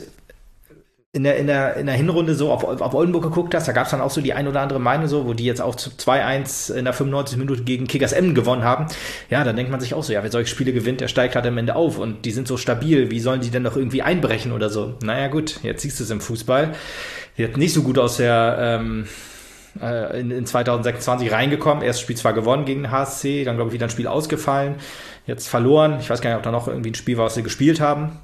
in der, in der, in der Hinrunde so auf, auf Oldenburg geguckt hast, da gab es dann auch so die ein oder andere Meinung so, wo die jetzt auch zwei eins in der fünfundneunzigsten Minute gegen Kickers Emden gewonnen haben. Ja, dann denkt man sich auch so, ja, wer solche Spiele gewinnt, der steigt halt am Ende auf und die sind so stabil, wie sollen die denn noch irgendwie einbrechen oder so? Naja gut, jetzt siehst du es im Fußball. Die hat nicht so gut aus der ähm, äh, in, in zwanzig sechsundzwanzig reingekommen. Erstes Spiel zwar gewonnen gegen den H S C, dann glaube ich wieder ein Spiel ausgefallen, jetzt verloren. Ich weiß gar nicht, ob da noch irgendwie ein Spiel war, was sie gespielt haben.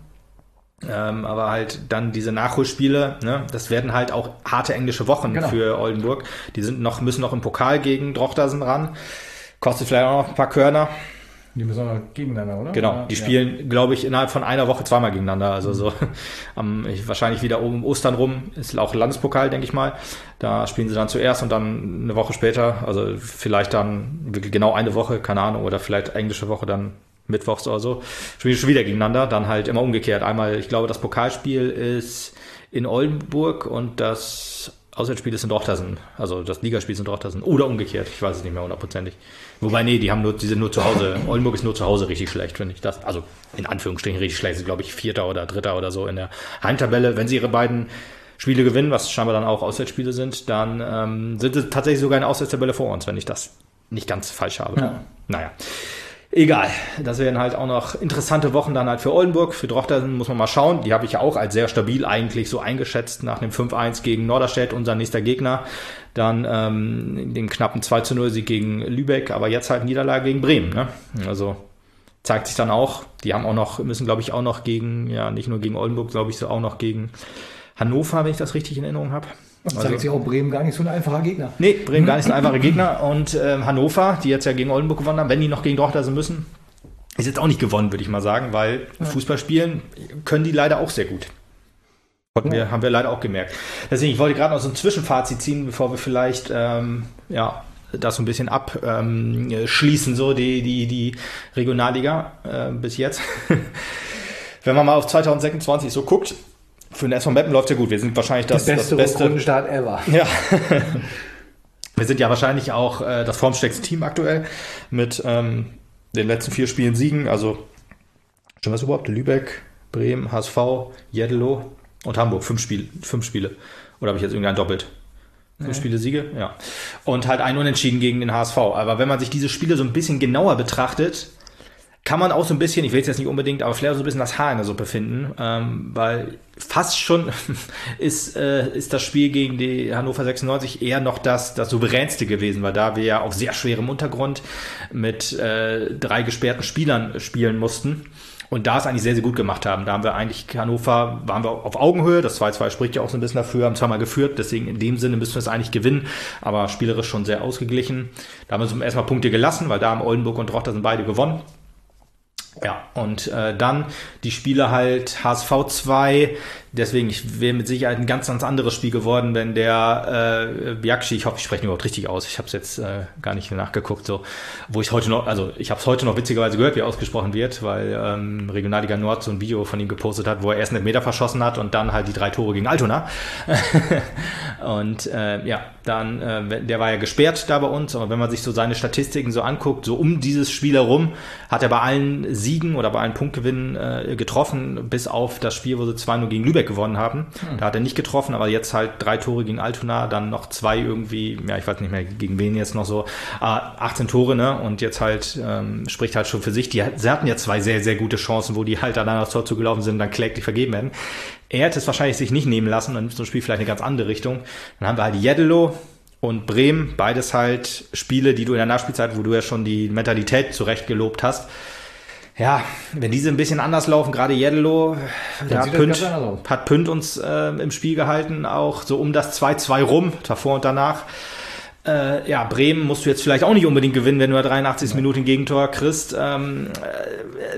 Ähm, aber halt dann diese Nachholspiele, ne, das werden halt auch harte englische Wochen genau. für Oldenburg. Die sind noch, müssen noch im Pokal gegen Drochtersen ran. Kostet vielleicht auch noch ein paar Körner.
Die müssen auch noch gegeneinander, oder?
Genau, die spielen, ja. glaube ich, innerhalb von einer Woche zweimal gegeneinander. Also mhm. so am, ich, wahrscheinlich wieder um Ostern rum, ist auch Landespokal, denke ich mal. Da spielen sie dann zuerst und dann eine Woche später, also vielleicht dann wirklich genau eine Woche, keine Ahnung, oder vielleicht englische Woche dann mittwochs oder so, spielen schon wieder gegeneinander, dann halt immer umgekehrt. Einmal, ich glaube, das Pokalspiel ist in Oldenburg und das Auswärtsspiel ist in Drochtersen, also das Ligaspiel ist in Drochtersen oder umgekehrt, ich weiß es nicht mehr hundertprozentig. Wobei, nee, die haben nur, die sind nur zu Hause. Oldenburg ist nur zu Hause richtig schlecht, finde ich das. Also in Anführungsstrichen richtig schlecht, ist glaube ich Vierter oder Dritter oder so in der Heimtabelle. Wenn sie ihre beiden Spiele gewinnen, was scheinbar dann auch Auswärtsspiele sind, dann ähm, sind sie tatsächlich sogar in der Auswärtstabelle vor uns, wenn ich das nicht ganz falsch habe. Ja. Naja. Egal, das wären halt auch noch interessante Wochen dann halt für Oldenburg. Für Drochtersen muss man mal schauen. Die habe ich ja auch als sehr stabil eigentlich so eingeschätzt nach dem fünf eins gegen Norderstedt, unser nächster Gegner. Dann ähm, dem knappen zwei zu null Sieg gegen Lübeck, aber jetzt halt Niederlage gegen Bremen. Ne? Also zeigt sich dann auch, die haben auch noch, müssen glaube ich auch noch gegen, ja nicht nur gegen Oldenburg, glaube ich so auch noch gegen Hannover, wenn ich das richtig in Erinnerung habe.
Das zeigt also, sich auch Bremen gar nicht so ein einfacher Gegner.
Nee, Bremen gar nicht so ein einfacher Gegner. Und ähm, Hannover, die jetzt ja gegen Oldenburg gewonnen haben, wenn die noch gegen Drochtersen müssen, ist jetzt auch nicht gewonnen, würde ich mal sagen, weil ja. Fußball spielen können die leider auch sehr gut. Ja. Wir, haben wir leider auch gemerkt. Deswegen, ich wollte gerade noch so ein Zwischenfazit ziehen, bevor wir vielleicht ähm, ja, das so ein bisschen abschließen, ähm, so die, die, die Regionalliga äh, bis jetzt. Wenn man mal auf zwanzig sechsundzwanzig so guckt, für den S V Meppen läuft ja gut. Wir sind wahrscheinlich das,
das beste,
das beste
Rundenstart ever.
Ja. Wir sind ja wahrscheinlich auch äh, das formstärkste Team aktuell mit ähm, den letzten vier Spielen Siegen. Also, schon was überhaupt? Lübeck, Bremen, H S V, Jeddelo und Hamburg. Fünf Spiele. Fünf Spiele. Oder habe ich jetzt irgendein doppelt? Fünf nee. Spiele Siege? Ja. Und halt ein Unentschieden gegen den H S V. Aber wenn man sich diese Spiele so ein bisschen genauer betrachtet, kann man auch so ein bisschen, ich will es jetzt nicht unbedingt, aber vielleicht so ein bisschen das Haar in der Suppe finden, ähm, weil fast schon ist, äh, ist das Spiel gegen die Hannover sechsundneunzig eher noch das, das souveränste gewesen, weil da wir ja auf sehr schwerem Untergrund mit äh, drei gesperrten Spielern spielen mussten und da es eigentlich sehr, sehr gut gemacht haben. Da haben wir eigentlich Hannover, waren wir auf Augenhöhe, das zwei zwei spricht ja auch so ein bisschen dafür, haben zweimal geführt, deswegen in dem Sinne müssen wir es eigentlich gewinnen, aber spielerisch schon sehr ausgeglichen. Da haben wir uns erstmal Punkte gelassen, weil da haben Oldenburg und Rochter sind beide gewonnen. Ja, und äh, dann die Spiele halt H S V zwei, deswegen ich wäre mit Sicherheit ein ganz, ganz anderes Spiel geworden, wenn der äh, Biakci, ich hoffe, ich spreche ihn überhaupt richtig aus, ich habe es jetzt äh, gar nicht nachgeguckt, so, wo ich heute noch, also ich habe es heute noch witzigerweise gehört, wie ausgesprochen wird, weil ähm, Regionalliga Nord so ein Video von ihm gepostet hat, wo er erst einen Meter verschossen hat und dann halt die drei Tore gegen Altona. Und äh, ja, dann, äh, der war ja gesperrt da bei uns, aber wenn man sich so seine Statistiken so anguckt, so um dieses Spiel herum, hat er bei allen Siegen oder bei allen Punktgewinnen äh, getroffen, bis auf das Spiel, wo sie zwei null gegen Lübeck gewonnen haben. Hm. Da hat er nicht getroffen, aber jetzt halt drei Tore gegen Altona, dann noch zwei irgendwie, ja, ich weiß nicht mehr gegen wen jetzt noch so, äh, achtzehn Tore, ne, und jetzt halt, ähm, spricht halt schon für sich. Die, sie hatten ja zwei sehr, sehr gute Chancen, wo die halt dann aufs Tor zugelaufen sind und dann kläglich vergeben werden. Er hätte es wahrscheinlich sich nicht nehmen lassen, dann ist so ein Spiel vielleicht eine ganz andere Richtung. Dann haben wir halt Jeddelo und Bremen, beides halt Spiele, die du in der Nachspielzeit, wo du ja schon die Mentalität zurecht gelobt hast. Ja, wenn diese ein bisschen anders laufen, gerade Jeddelo, da hat Pünd, hat Pünd uns äh, im Spiel gehalten, auch so um das zwei zwei rum, davor und danach. Äh, ja, Bremen musst du jetzt vielleicht auch nicht unbedingt gewinnen, wenn du ja dreiundachtzig Minuten ein Gegentor kriegst. Ähm, äh,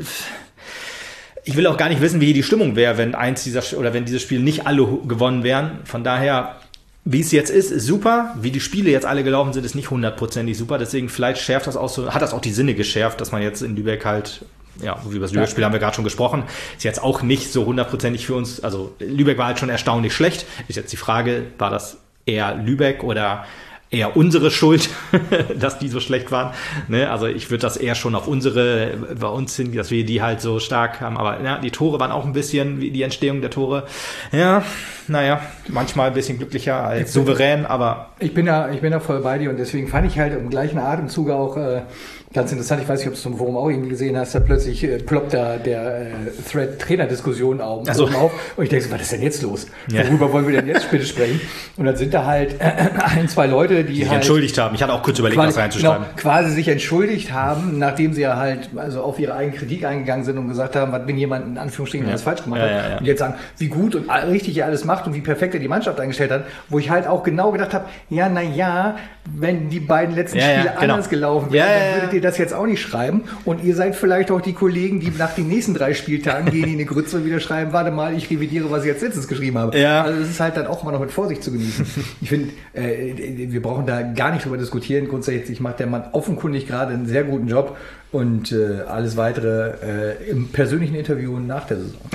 ich will auch gar nicht wissen, wie die Stimmung wäre, wenn eins dieser oder wenn diese Spiele nicht alle gewonnen wären. Von daher, wie es jetzt ist, ist super. Wie die Spiele jetzt alle gelaufen sind, ist nicht hundertprozentig super. Deswegen vielleicht schärft das auch so, hat das auch die Sinne geschärft, dass man jetzt in Lübeck halt, ja, über das Lübeck-Spiel haben wir gerade schon gesprochen, ist jetzt auch nicht so hundertprozentig für uns. Also Lübeck war halt schon erstaunlich schlecht. Ist jetzt die Frage, war das eher Lübeck oder eher unsere Schuld, dass die so schlecht waren. Ne? Also ich würde das eher schon auf unsere, bei uns hin, dass wir die halt so stark haben. Aber ja, die Tore waren auch ein bisschen, wie die Entstehung der Tore. Ja, naja, manchmal ein bisschen glücklicher als bin, souverän, aber... Ich bin da, ich bin da voll bei dir und deswegen fand ich halt im gleichen Atemzug auch äh, ganz interessant, ich weiß nicht, ob du es im Forum auch irgendwie gesehen hast, da plötzlich äh, ploppt da der äh, Thread-Trainer-Diskussion auf, so. auf und ich denke so, was ist denn jetzt los? Ja. Worüber wollen wir denn jetzt bitte sprechen? Und dann sind da halt äh, ein, zwei Leute, die, die sich halt entschuldigt haben. Ich hatte auch kurz überlegt, quasi, was reinzuschreiben.
Genau, quasi sich entschuldigt haben, nachdem sie ja halt also auf ihre eigene Kritik eingegangen sind und gesagt haben, was wenn jemand in Anführungsstrichen ja. was falsch gemacht ja, hat. Ja, ja. Und jetzt sagen, wie gut und richtig er alles macht und wie perfekt er die Mannschaft eingestellt hat, wo ich halt auch genau gedacht habe, ja, na ja, wenn die beiden letzten ja, Spiele ja, genau. anders gelaufen wären, ja, ja, dann würdet ihr das jetzt auch nicht schreiben. Und ihr seid vielleicht auch die Kollegen, die nach den nächsten drei Spieltagen gehen in die Grütze und wieder schreiben, warte mal, ich revidiere, was ich jetzt letztens geschrieben habe. Ja. Also das ist halt dann auch mal noch mit Vorsicht zu genießen. Ich finde, äh, wir brauchen da gar nicht drüber diskutieren. Grundsätzlich macht der Mann offenkundig gerade einen sehr guten Job. Und äh, alles weitere äh, im persönlichen Interview nach der Saison.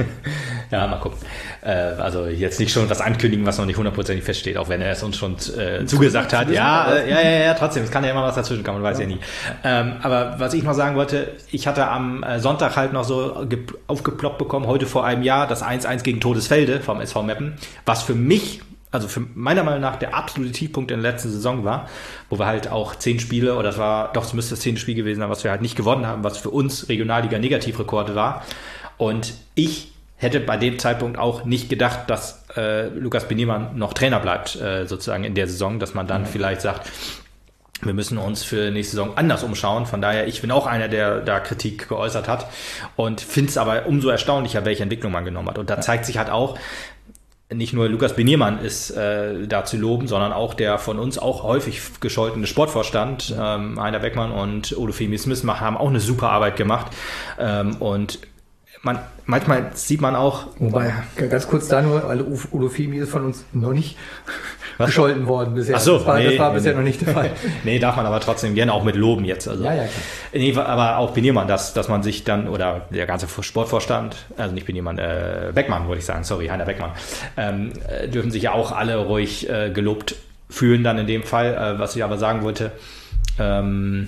Ja, mal gucken. Äh, also jetzt nicht schon was ankündigen, was noch nicht hundertprozentig feststeht, auch wenn er es uns schon äh, zugesagt hat. Ja, äh, ja, ja, ja, trotzdem. Es kann ja immer was dazwischen kommen, man weiß ja, ja nie. Ähm, aber was ich noch sagen wollte, ich hatte am Sonntag halt noch so ge- aufgeploppt bekommen, heute vor einem Jahr, das eins eins gegen Todesfelde vom S V Meppen, was für mich, also für meiner Meinung nach der absolute Tiefpunkt in der letzten Saison war, wo wir halt auch zehn Spiele, oder es war, doch, es müsste das zehnte Spiel gewesen sein, was wir halt nicht gewonnen haben, was für uns Regionalliga-Negativrekorde war. Und ich hätte bei dem Zeitpunkt auch nicht gedacht, dass äh, Lukas Beniemann noch Trainer bleibt, äh, sozusagen in der Saison, dass man dann mhm. vielleicht sagt, wir müssen uns für nächste Saison anders umschauen. Von daher, ich bin auch einer, der da Kritik geäußert hat und finde es aber umso erstaunlicher, welche Entwicklung man genommen hat. Und da zeigt sich halt auch, nicht nur Lukas Beniermann ist äh, da zu loben, sondern auch der von uns auch häufig gescholtene Sportvorstand, ähm, Heiner Beckmann und Olufemi Smith haben auch eine super Arbeit gemacht. Ähm, und man, manchmal sieht man auch...
Wobei, ganz kurz da nur, weil Olufemi ist von uns noch nicht
Was?
gescholten worden bisher.
Ach so,
das war,
nee,
das war
nee,
bisher
nee.
noch nicht der Fall.
Nee, darf man aber trotzdem gerne auch mit loben jetzt. Also,
Ja, ja, klar.
Nee, aber auch Beniermann, dass, dass man sich dann, oder der ganze Sportvorstand, also nicht Beniermann, äh, Beckmann wollte ich sagen, sorry, Heiner Beckmann, ähm, äh, dürfen sich ja auch alle ruhig äh, gelobt fühlen dann in dem Fall. Äh, was ich aber sagen wollte, ähm,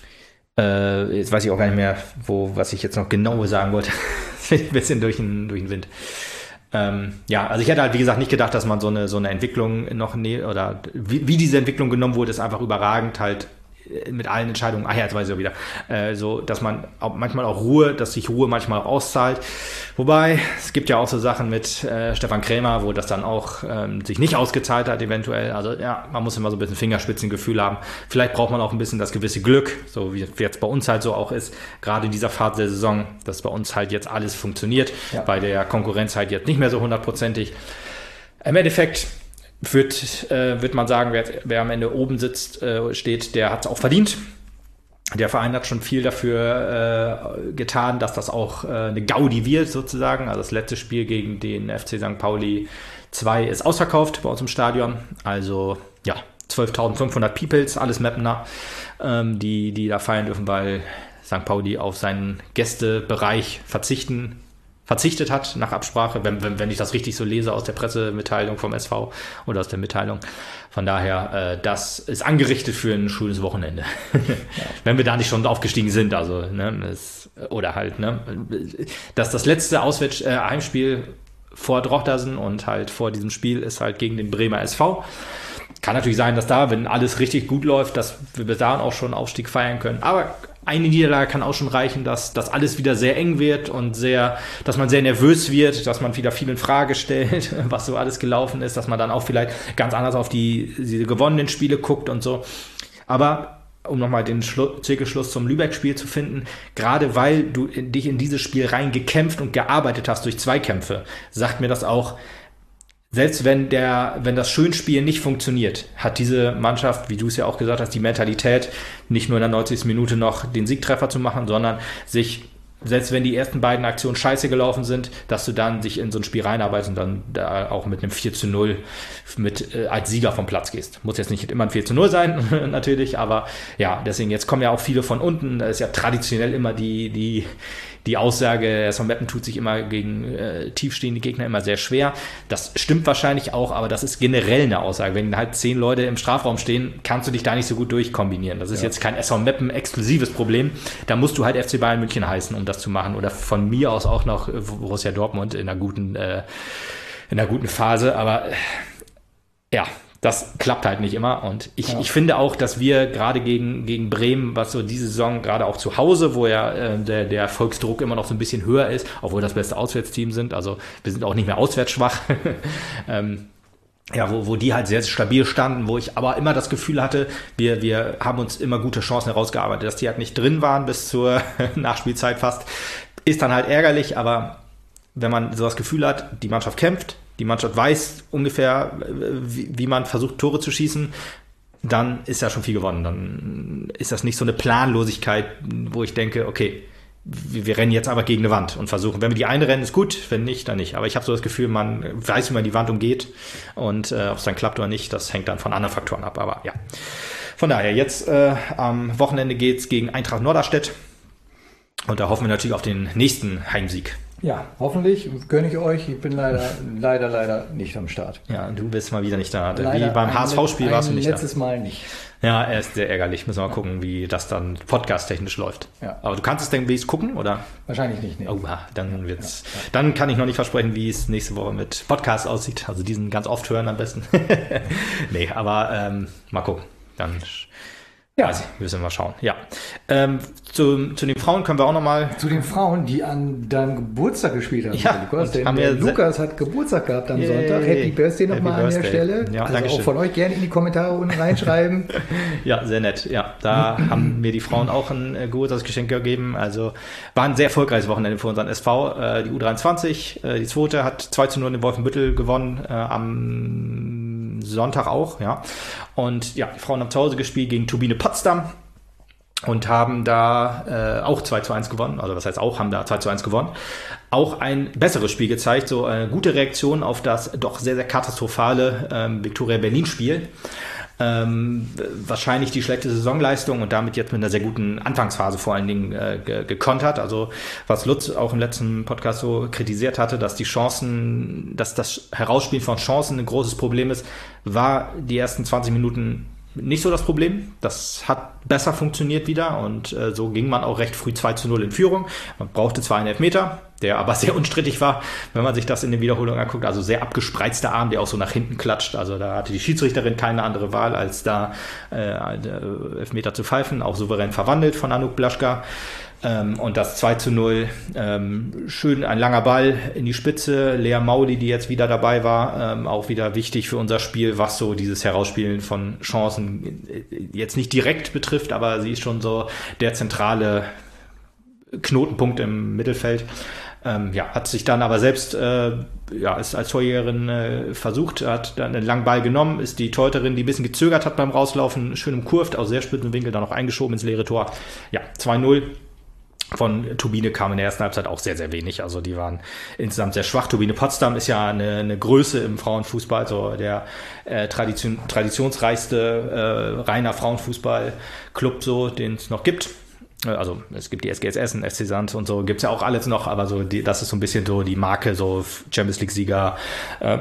äh, jetzt weiß ich auch gar nicht mehr, wo, was ich jetzt noch genau sagen wollte. Das bin ich ein bisschen durch den, durch den Wind. Ähm, ja, also ich hätte halt, wie gesagt, nicht gedacht, dass man so eine, so eine Entwicklung noch, ne, oder wie, wie diese Entwicklung genommen wurde, ist einfach überragend halt mit allen Entscheidungen, ach ja, jetzt weiß ich auch wieder, äh, so, dass man auch manchmal auch Ruhe, dass sich Ruhe manchmal auch auszahlt. Wobei, es gibt ja auch so Sachen mit äh, Stefan Krämer, wo das dann auch ähm, sich nicht ausgezahlt hat eventuell. Also ja, man muss immer so ein bisschen Fingerspitzengefühl haben. Vielleicht braucht man auch ein bisschen das gewisse Glück, so wie jetzt bei uns halt so auch ist, gerade in dieser Phase der Saison, dass bei uns halt jetzt alles funktioniert, ja. Bei der Konkurrenz halt jetzt nicht mehr so hundertprozentig. Im Endeffekt Wird, äh, wird man sagen, wer, wer am Ende oben sitzt, äh, steht, der hat es auch verdient. Der Verein hat schon viel dafür äh, getan, dass das auch äh, eine Gaudi wird sozusagen. Also das letzte Spiel gegen den F C Sankt Pauli zwei ist ausverkauft bei uns im Stadion. Also ja, zwölftausendfünfhundert Peoples, alles Mappener, ähm, die, die da feiern dürfen, weil Sankt Pauli auf seinen Gästebereich verzichten verzichtet hat nach Absprache, wenn, wenn, wenn ich das richtig so lese aus der Pressemitteilung vom S V oder aus der Mitteilung. Von daher, äh, das ist angerichtet für ein schönes Wochenende. Ja. Wenn wir da nicht schon aufgestiegen sind, also, ne, das, oder halt, ne, dass das letzte Auswärts, äh, Heimspiel vor Drochtersen und halt vor diesem Spiel ist halt gegen den Bremer S V. Kann natürlich sein, dass da, wenn alles richtig gut läuft, dass wir bis dahin auch schon Aufstieg feiern können. Aber eine Niederlage kann auch schon reichen, dass das alles wieder sehr eng wird und sehr, dass man sehr nervös wird, dass man wieder viel in Frage stellt, was so alles gelaufen ist, dass man dann auch vielleicht ganz anders auf die, die gewonnenen Spiele guckt und so. Aber um nochmal den Schlu- Zirkelschluss zum Lübeck-Spiel zu finden, gerade weil du in, dich in dieses Spiel reingekämpft und gearbeitet hast durch Zweikämpfe, sagt mir das auch, selbst wenn der, wenn das Schönspiel nicht funktioniert, hat diese Mannschaft, wie du es ja auch gesagt hast, die Mentalität, nicht nur in der neunzigsten Minute noch den Siegtreffer zu machen, sondern sich, selbst wenn die ersten beiden Aktionen scheiße gelaufen sind, dass du dann dich in so ein Spiel reinarbeitest und dann da auch mit einem vier zu null mit, äh, als Sieger vom Platz gehst. Muss jetzt nicht immer ein vier zu null sein, natürlich, aber ja, deswegen, jetzt kommen ja auch viele von unten, da ist ja traditionell immer die, die, die Aussage, der S V Meppen tut sich immer gegen äh, tiefstehende Gegner immer sehr schwer. Das stimmt wahrscheinlich auch, aber das ist generell eine Aussage. Wenn halt zehn Leute im Strafraum stehen, kannst du dich da nicht so gut durchkombinieren. Das ist ja jetzt kein S V Meppen exklusives Problem. Da musst du halt F C Bayern München heißen, um das zu machen. Oder von mir aus auch noch Borussia Dortmund in einer guten, äh, in einer guten Phase. Aber äh, ja, das klappt halt nicht immer und ich, ja. ich finde auch, dass wir gerade gegen, gegen Bremen, was so diese Saison, gerade auch zu Hause, wo ja äh, der, der Erfolgsdruck immer noch so ein bisschen höher ist, obwohl das beste Auswärtsteam sind, also wir sind auch nicht mehr auswärts schwach, ähm, ja, wo, wo die halt sehr, sehr stabil standen, wo ich aber immer das Gefühl hatte, wir, wir haben uns immer gute Chancen herausgearbeitet, dass die halt nicht drin waren bis zur Nachspielzeit fast, ist dann halt ärgerlich, aber wenn man so das Gefühl hat, die Mannschaft kämpft, die Mannschaft weiß ungefähr, wie, wie man versucht, Tore zu schießen, dann ist ja schon viel gewonnen. Dann ist das nicht so eine Planlosigkeit, wo ich denke, okay, wir, wir rennen jetzt aber gegen eine Wand und versuchen, wenn wir die eine rennen, ist gut, wenn nicht, dann nicht. Aber ich habe so das Gefühl, man weiß, wie man die Wand umgeht und äh, ob es dann klappt oder nicht, das hängt dann von anderen Faktoren ab. Aber ja, von daher, jetzt äh, am Wochenende geht's gegen Eintracht Norderstedt und da hoffen wir natürlich auf den nächsten Heimsieg.
Ja, hoffentlich gönne ich euch. Ich bin leider, leider, leider nicht am Start.
Ja, du bist mal wieder nicht da.
Leider
wie beim H S V-Spiel warst du nicht da.
Letztes Mal nicht.
Ja, er ist sehr ärgerlich. Müssen wir mal gucken, wie das dann podcast-technisch läuft.
Ja.
Aber du kannst es denn, wie es gucken, oder?
Wahrscheinlich nicht, nee.
Oh, dann wird's. Ja, ja. Dann kann ich noch nicht versprechen, wie es nächste Woche mit Podcast aussieht. Also diesen ganz oft hören am besten. Nee, aber ähm, mal gucken. Dann ja, weiß ich, müssen wir mal schauen. Ja. Ähm, zu, zu den Frauen können wir auch nochmal.
Zu den Frauen, die an deinem Geburtstag gespielt haben,
ja,
Lukas. Denn der Lukas hat Geburtstag gehabt am
Yay.
Sonntag. Happy Birthday nochmal an der Stelle.
Ja,
also
Dankeschön.
auch von euch gerne in die Kommentare unten reinschreiben.
Ja, sehr nett. Ja, da haben mir die Frauen auch ein äh, Geburtstagsgeschenk gegeben. Also war ein sehr erfolgreiches Wochenende für unseren S V. Äh, die U dreiundzwanzig, äh, die zweite, hat zwei zu null in Wolfenbüttel gewonnen. Äh, am Sonntag auch, ja. Und ja, die Frauen haben zu Hause gespielt gegen Turbine Potsdam. und haben da äh, auch zwei zu eins gewonnen. Also was heißt auch, haben da zwei zu eins gewonnen. Auch ein besseres Spiel gezeigt, so eine gute Reaktion auf das doch sehr, sehr katastrophale ähm, Viktoria Berlin-Spiel. Ähm, wahrscheinlich die schlechte Saisonleistung und damit jetzt mit einer sehr guten Anfangsphase vor allen Dingen äh, ge- gekontert. Also was Lutz auch im letzten Podcast so kritisiert hatte, dass die Chancen, dass das Herausspielen von Chancen ein großes Problem ist, war die ersten zwanzig Minuten nicht so das Problem. Das hat besser funktioniert wieder und äh, so ging man auch recht früh zwei zu null in Führung. Man brauchte zwar einen Elfmeter, der aber sehr unstrittig war, wenn man sich das in den Wiederholungen anguckt. Also sehr abgespreizter Arm, der auch so nach hinten klatscht. Also da hatte die Schiedsrichterin keine andere Wahl, als da äh, Elfmeter zu pfeifen. Auch souverän verwandelt von Anouk Blaschka. Ähm, und das zwei zu null, ähm, schön ein langer Ball in die Spitze. Lea Mauli, die jetzt wieder dabei war, ähm, auch wieder wichtig für unser Spiel, was so dieses Herausspielen von Chancen jetzt nicht direkt betrifft, aber sie ist schon so der zentrale Knotenpunkt im Mittelfeld. Ähm, ja, hat sich dann aber selbst äh, ja, ist als Torjägerin äh, versucht, hat dann einen langen Ball genommen, ist die Torhüterin, die ein bisschen gezögert hat beim Rauslaufen, schön im Kurft, aus sehr spitzen Winkel dann noch eingeschoben ins leere Tor. Ja, zwei null. Von Turbine kam in der ersten Halbzeit auch sehr, sehr wenig. Also die waren insgesamt sehr schwach. Turbine Potsdam ist ja eine, eine Größe im Frauenfußball, so der äh, Tradition, traditionsreichste äh, reiner Frauenfußball-Club, so, den es noch gibt. Also es gibt die S G S Essen, F C Sand und so, gibt's ja auch alles noch, aber so die, das ist so ein bisschen so die Marke, so Champions League-Sieger, äh,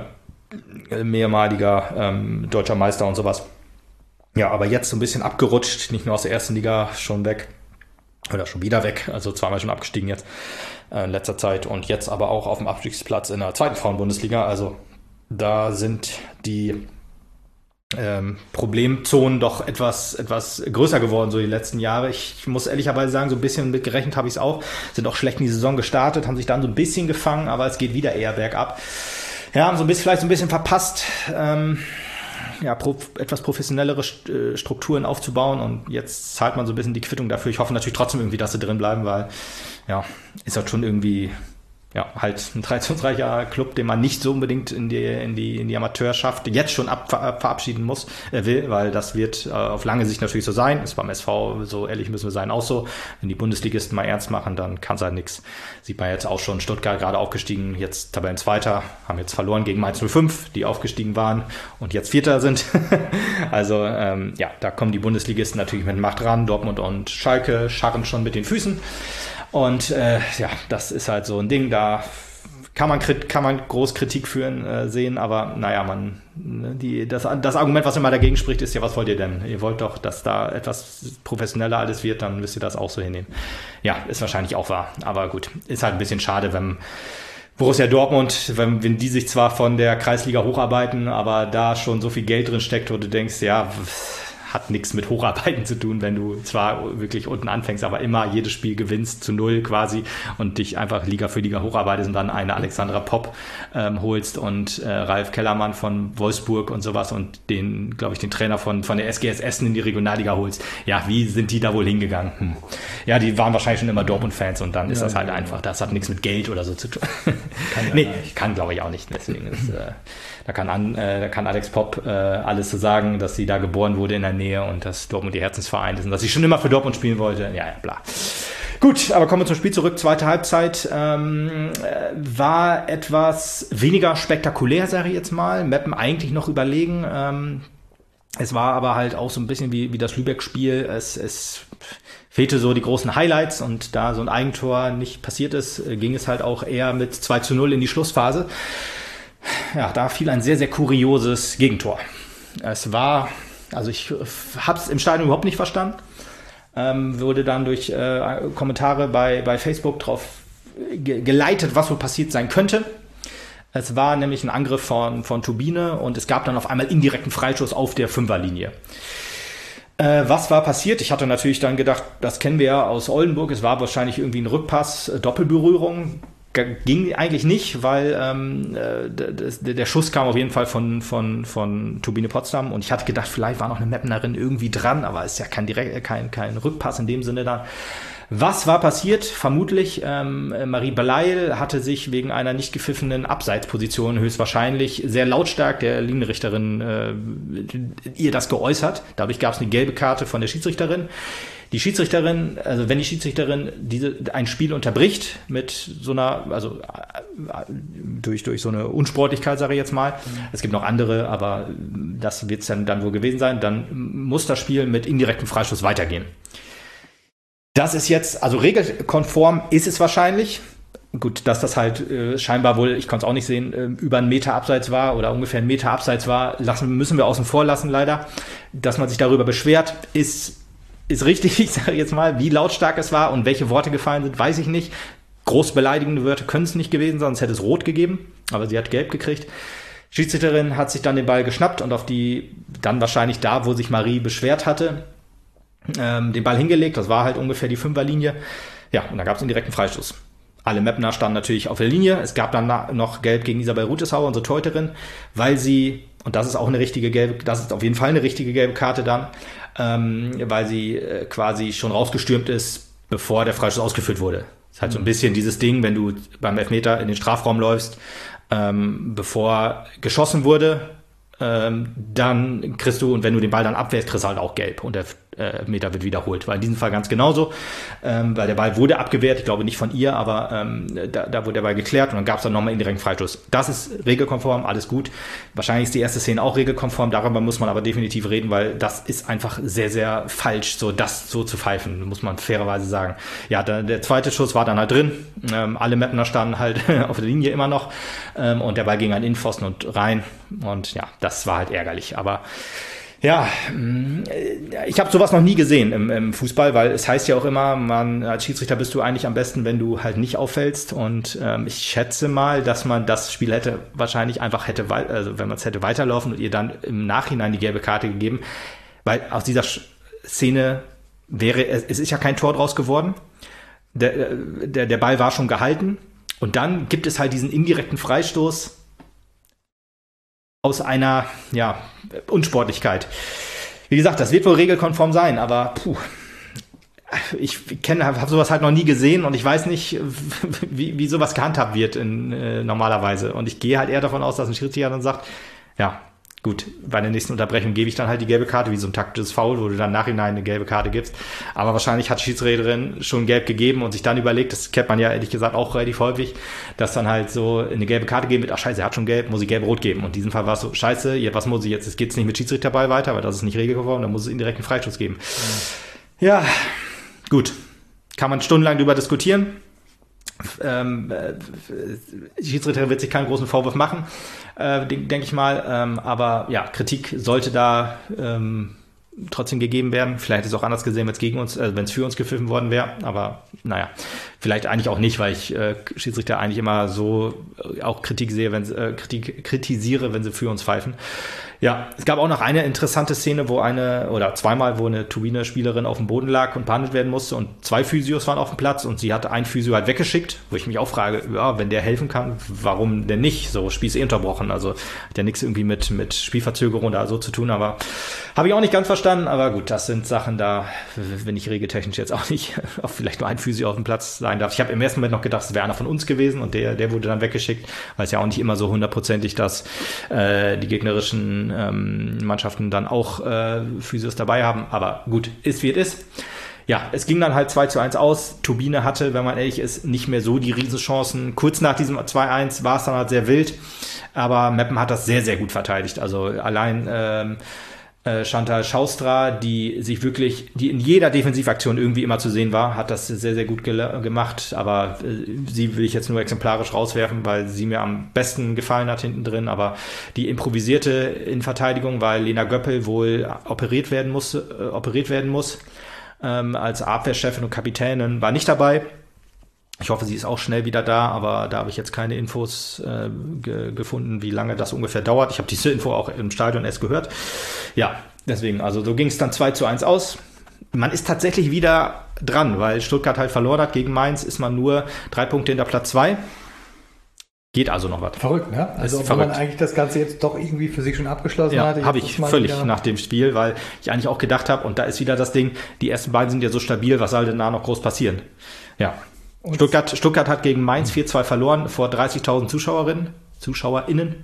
mehrmaliger ähm, deutscher Meister und sowas. Ja, aber jetzt so ein bisschen abgerutscht, nicht nur aus der ersten Liga, schon weg. Oder schon wieder weg, also zweimal schon abgestiegen jetzt äh, in letzter Zeit und jetzt aber auch auf dem Abstiegsplatz in der zweiten Frauenbundesliga. Also da sind die ähm, Problemzonen doch etwas etwas größer geworden, so die letzten Jahre. Ich muss ehrlicherweise sagen, so ein bisschen mitgerechnet habe ich es auch. Sind auch schlecht in die Saison gestartet, haben sich dann so ein bisschen gefangen, aber es geht wieder eher bergab. Ja, haben so ein bisschen, vielleicht so ein bisschen verpasst, ähm, ja, pro, etwas professionellere äh, Strukturen aufzubauen und jetzt zahlt man so ein bisschen die Quittung dafür. Ich hoffe natürlich trotzdem irgendwie, dass sie drin bleiben, weil ja, ist halt schon irgendwie ja, halt ein traditionsreicher Club, den man nicht so unbedingt in die, in die, in die Amateurschaft jetzt schon ab, ver, verabschieden muss, äh, will, weil das wird äh, auf lange Sicht natürlich so sein. Ist beim S V, so ehrlich müssen wir sein, auch so. Wenn die Bundesligisten mal ernst machen, dann kann es halt nichts. Sieht man jetzt auch schon, Stuttgart gerade aufgestiegen, jetzt Tabellenzweiter, haben jetzt verloren gegen Mainz null fünf, die aufgestiegen waren und jetzt Vierter sind. Also ähm, ja, da kommen die Bundesligisten natürlich mit Macht ran. Dortmund und Schalke scharren schon mit den Füßen. Und äh, ja, das ist halt so ein Ding, da kann man kann man groß Kritik führen äh, sehen, aber naja, man die das das Argument, was immer dagegen spricht, ist ja, was wollt ihr denn? Ihr wollt doch, dass da etwas professioneller alles wird, dann müsst ihr das auch so hinnehmen. Ja, ist wahrscheinlich auch wahr, aber gut, ist halt ein bisschen schade, wenn Borussia Dortmund, wenn, wenn die sich zwar von der Kreisliga hocharbeiten, aber da schon so viel Geld drin steckt, wo du denkst, ja, hat nichts mit Hocharbeiten zu tun, wenn du zwar wirklich unten anfängst, aber immer jedes Spiel gewinnst zu null quasi und dich einfach Liga für Liga hocharbeitest und dann eine Alexandra Popp ähm, holst und äh, Ralf Kellermann von Wolfsburg und sowas und den, glaube ich, den Trainer von von der S G S Essen in die Regionalliga holst. Ja, wie sind die da wohl hingegangen? Hm. Ja, die waren wahrscheinlich schon immer Dortmund-Fans und dann ist ja, das halt ja, einfach, das hat nichts mit Geld oder so zu tun. Kann nee, kann glaube ich auch nicht. Deswegen ist, äh, da kann an, äh, da kann Alex Popp äh, alles zu sagen, dass sie da geboren wurde in der Nähe und dass Dortmund ihr Herzensverein ist und dass sie schon immer für Dortmund spielen wollte. Ja, ja, bla. Gut, aber kommen wir zum Spiel zurück. Zweite Halbzeit ähm, war etwas weniger spektakulär, sage ich jetzt mal. Meppen eigentlich noch überlegen. Ähm, es war aber halt auch so ein bisschen wie, wie das Lübeck-Spiel. Es, es fehlte so die großen Highlights und da so ein Eigentor nicht passiert ist, ging es halt auch eher mit zwei zu null in die Schlussphase. Ja, da fiel ein sehr, sehr kurioses Gegentor. Es war, also ich habe es im Stadion überhaupt nicht verstanden, ähm, wurde dann durch äh, Kommentare bei, bei Facebook drauf ge- geleitet, was wohl passiert sein könnte. Es war nämlich ein Angriff von, von Turbine und es gab dann auf einmal indirekten Freischuss auf der Fünferlinie. Äh, was war passiert? Ich hatte natürlich dann gedacht, das kennen wir ja aus Oldenburg, es war wahrscheinlich irgendwie ein Rückpass, Doppelberührung. Ging eigentlich nicht, weil ähm, das, der Schuss kam auf jeden Fall von, von, von Turbine Potsdam und ich hatte gedacht, vielleicht war noch eine Meppenerin irgendwie dran, aber ist ja kein, direkt, kein, kein Rückpass in dem Sinne da. Was war passiert? Vermutlich ähm, Marie Beleil hatte sich wegen einer nicht gepfiffenen Abseitsposition höchstwahrscheinlich sehr lautstark der Linienrichterin äh, ihr das geäußert. Dadurch gab es eine gelbe Karte von der Schiedsrichterin. Die Schiedsrichterin, also wenn die Schiedsrichterin diese, ein Spiel unterbricht mit so einer, also durch, durch so eine Unsportlichkeit, sage ich jetzt mal, mhm. es gibt noch andere, aber das wird es dann, dann wohl gewesen sein, dann muss das Spiel mit indirektem Freistoß weitergehen. Das ist jetzt, also regelkonform ist es wahrscheinlich. Gut, dass das halt äh, scheinbar wohl, ich konnte es auch nicht sehen, äh, über einen Meter abseits war oder ungefähr einen Meter abseits war, lassen, müssen wir außen vor lassen leider. Dass man sich darüber beschwert, ist, ist richtig, ich sage jetzt mal, wie lautstark es war und welche Worte gefallen sind, weiß ich nicht. Groß beleidigende Wörter können es nicht gewesen sein, sonst hätte es rot gegeben, aber sie hat gelb gekriegt. Schiedsrichterin hat sich dann den Ball geschnappt und auf die, dann wahrscheinlich da, wo sich Marie beschwert hatte, ähm, den Ball hingelegt, das war halt ungefähr die Fünferlinie. Ja, und da gab es einen direkten Freistoß. Alle Mapner standen natürlich auf der Linie. Es gab dann noch Gelb gegen Isabel Ruteshauer, unsere Torhüterin, weil sie, und das ist auch eine richtige gelbe, das ist auf jeden Fall eine richtige gelbe Karte dann, ähm, weil sie äh, quasi schon rausgestürmt ist, bevor der Freistoß ausgeführt wurde. Das ist halt so ein bisschen dieses Ding, wenn du beim Elfmeter in den Strafraum läufst, ähm, bevor geschossen wurde, ähm, dann kriegst du, und wenn du den Ball dann abwehrst, kriegst du halt auch gelb und der äh, Meter wird wiederholt. War in diesem Fall ganz genauso, ähm, weil der Ball wurde abgewehrt, ich glaube nicht von ihr, aber ähm, da, da wurde der Ball geklärt und dann gab es dann nochmal indirekten Freistoß. Das ist regelkonform, alles gut. Wahrscheinlich ist die erste Szene auch regelkonform, darüber muss man aber definitiv reden, weil das ist einfach sehr, sehr falsch, so das so zu pfeifen, muss man fairerweise sagen. Ja, der, der zweite Schuss war dann halt drin, ähm, alle Mapner standen halt auf der Linie immer noch ähm, und der Ball ging an den Innenpfosten und rein und ja, das war halt ärgerlich, aber ja, ich habe sowas noch nie gesehen im, im Fußball, weil es heißt ja auch immer, man als Schiedsrichter bist du eigentlich am besten, wenn du halt nicht auffällst und ähm, ich schätze mal, dass man das Spiel hätte wahrscheinlich einfach hätte, also wenn man es hätte weiterlaufen und ihr dann im Nachhinein die gelbe Karte gegeben, weil aus dieser Szene wäre, es ist ja kein Tor draus geworden, der, der, der Ball war schon gehalten und dann gibt es halt diesen indirekten Freistoß aus einer, ja, Unsportlichkeit. Wie gesagt, das wird wohl regelkonform sein, aber puh, ich kenne, habe sowas halt noch nie gesehen und ich weiß nicht, wie, wie sowas gehandhabt wird in, äh, normalerweise. Und ich gehe halt eher davon aus, dass ein Schiedsrichter dann sagt, ja, gut, bei der nächsten Unterbrechung gebe ich dann halt die gelbe Karte, wie so ein taktisches Foul, wo du dann nachhinein eine gelbe Karte gibst. Aber wahrscheinlich hat die Schiedsrichterin schon gelb gegeben und sich dann überlegt, das kennt man ja ehrlich gesagt auch relativ häufig, dass dann halt so eine gelbe Karte geben wird, ach scheiße, er hat schon gelb, muss ich gelb-rot geben. Und in diesem Fall war es so, scheiße, jetzt, was muss ich jetzt? Es geht's nicht mit Schiedsrichterball weiter, weil das ist nicht regelkonform, dann muss es indirekten Freistoß geben. Mhm. Ja, gut. Kann man stundenlang drüber diskutieren. Ähm, äh, die Schiedsrichterin wird sich keinen großen Vorwurf machen, äh, denke denk ich mal, ähm, aber ja, Kritik sollte da ähm, trotzdem gegeben werden. Vielleicht ist es auch anders gesehen, wenn es gegen uns, äh, wenn es für uns gepfiffen worden wäre, aber naja, vielleicht eigentlich auch nicht, weil ich äh, Schiedsrichter eigentlich immer so äh, auch Kritik sehe, wenn äh, Kritik kritisiere, wenn sie für uns pfeifen. Ja, es gab auch noch eine interessante Szene, wo eine, oder zweimal, wo eine Turbine-Spielerin auf dem Boden lag und behandelt werden musste und zwei Physios waren auf dem Platz und sie hatte einen Physio halt weggeschickt, wo ich mich auch frage, ja, wenn der helfen kann, warum denn nicht? So, Spiel ist eh unterbrochen, also hat ja nichts irgendwie mit, mit Spielverzögerung oder so zu tun, aber habe ich auch nicht ganz verstanden, aber gut, das sind Sachen, da wenn ich regeltechnisch jetzt auch nicht auf vielleicht nur ein Physio auf dem Platz sein darf. Ich habe im ersten Moment noch gedacht, es wäre einer von uns gewesen und der, der wurde dann weggeschickt, weil es ja auch nicht immer so hundertprozentig, dass äh, die gegnerischen ähm, Mannschaften dann auch äh, Physios dabei haben, aber gut, ist wie es ist. Ja, es ging dann halt zwei zu eins aus. Turbine hatte, wenn man ehrlich ist, nicht mehr so die Riesenchancen. Kurz nach diesem zwei eins war es dann halt sehr wild, aber Meppen hat das sehr, sehr gut verteidigt. Also allein ähm, äh, Chantal Schaustra, die sich wirklich, die in jeder Defensivaktion irgendwie immer zu sehen war, hat das sehr, sehr gut gel- gemacht, aber äh, sie will ich jetzt nur exemplarisch rauswerfen, weil sie mir am besten gefallen hat hinten drin, aber die improvisierte in Verteidigung, weil Lena Göppel wohl operiert werden musste, äh, operiert werden muss, ähm, als Abwehrchefin und Kapitänin, war nicht dabei. Ich hoffe, sie ist auch schnell wieder da, aber da habe ich jetzt keine Infos äh, ge- gefunden, wie lange das ungefähr dauert. Ich habe diese Info auch im Stadion erst gehört. Ja, deswegen, also so ging es dann zwei zu eins aus. Man ist tatsächlich wieder dran, weil Stuttgart halt verloren hat gegen Mainz, ist man nur drei Punkte hinter Platz zwei. Geht also noch was.
Verrückt, ne? Also wenn man eigentlich das Ganze jetzt doch irgendwie für sich schon abgeschlossen
ja,
hatte.
habe ich völlig wieder nach dem Spiel, weil ich eigentlich auch gedacht habe, und da ist wieder das Ding, die ersten beiden sind ja so stabil, was soll denn da noch groß passieren? Ja. Stuttgart, Stuttgart hat gegen Mainz vier zwei verloren vor dreißigtausend Zuschauerinnen, ZuschauerInnen.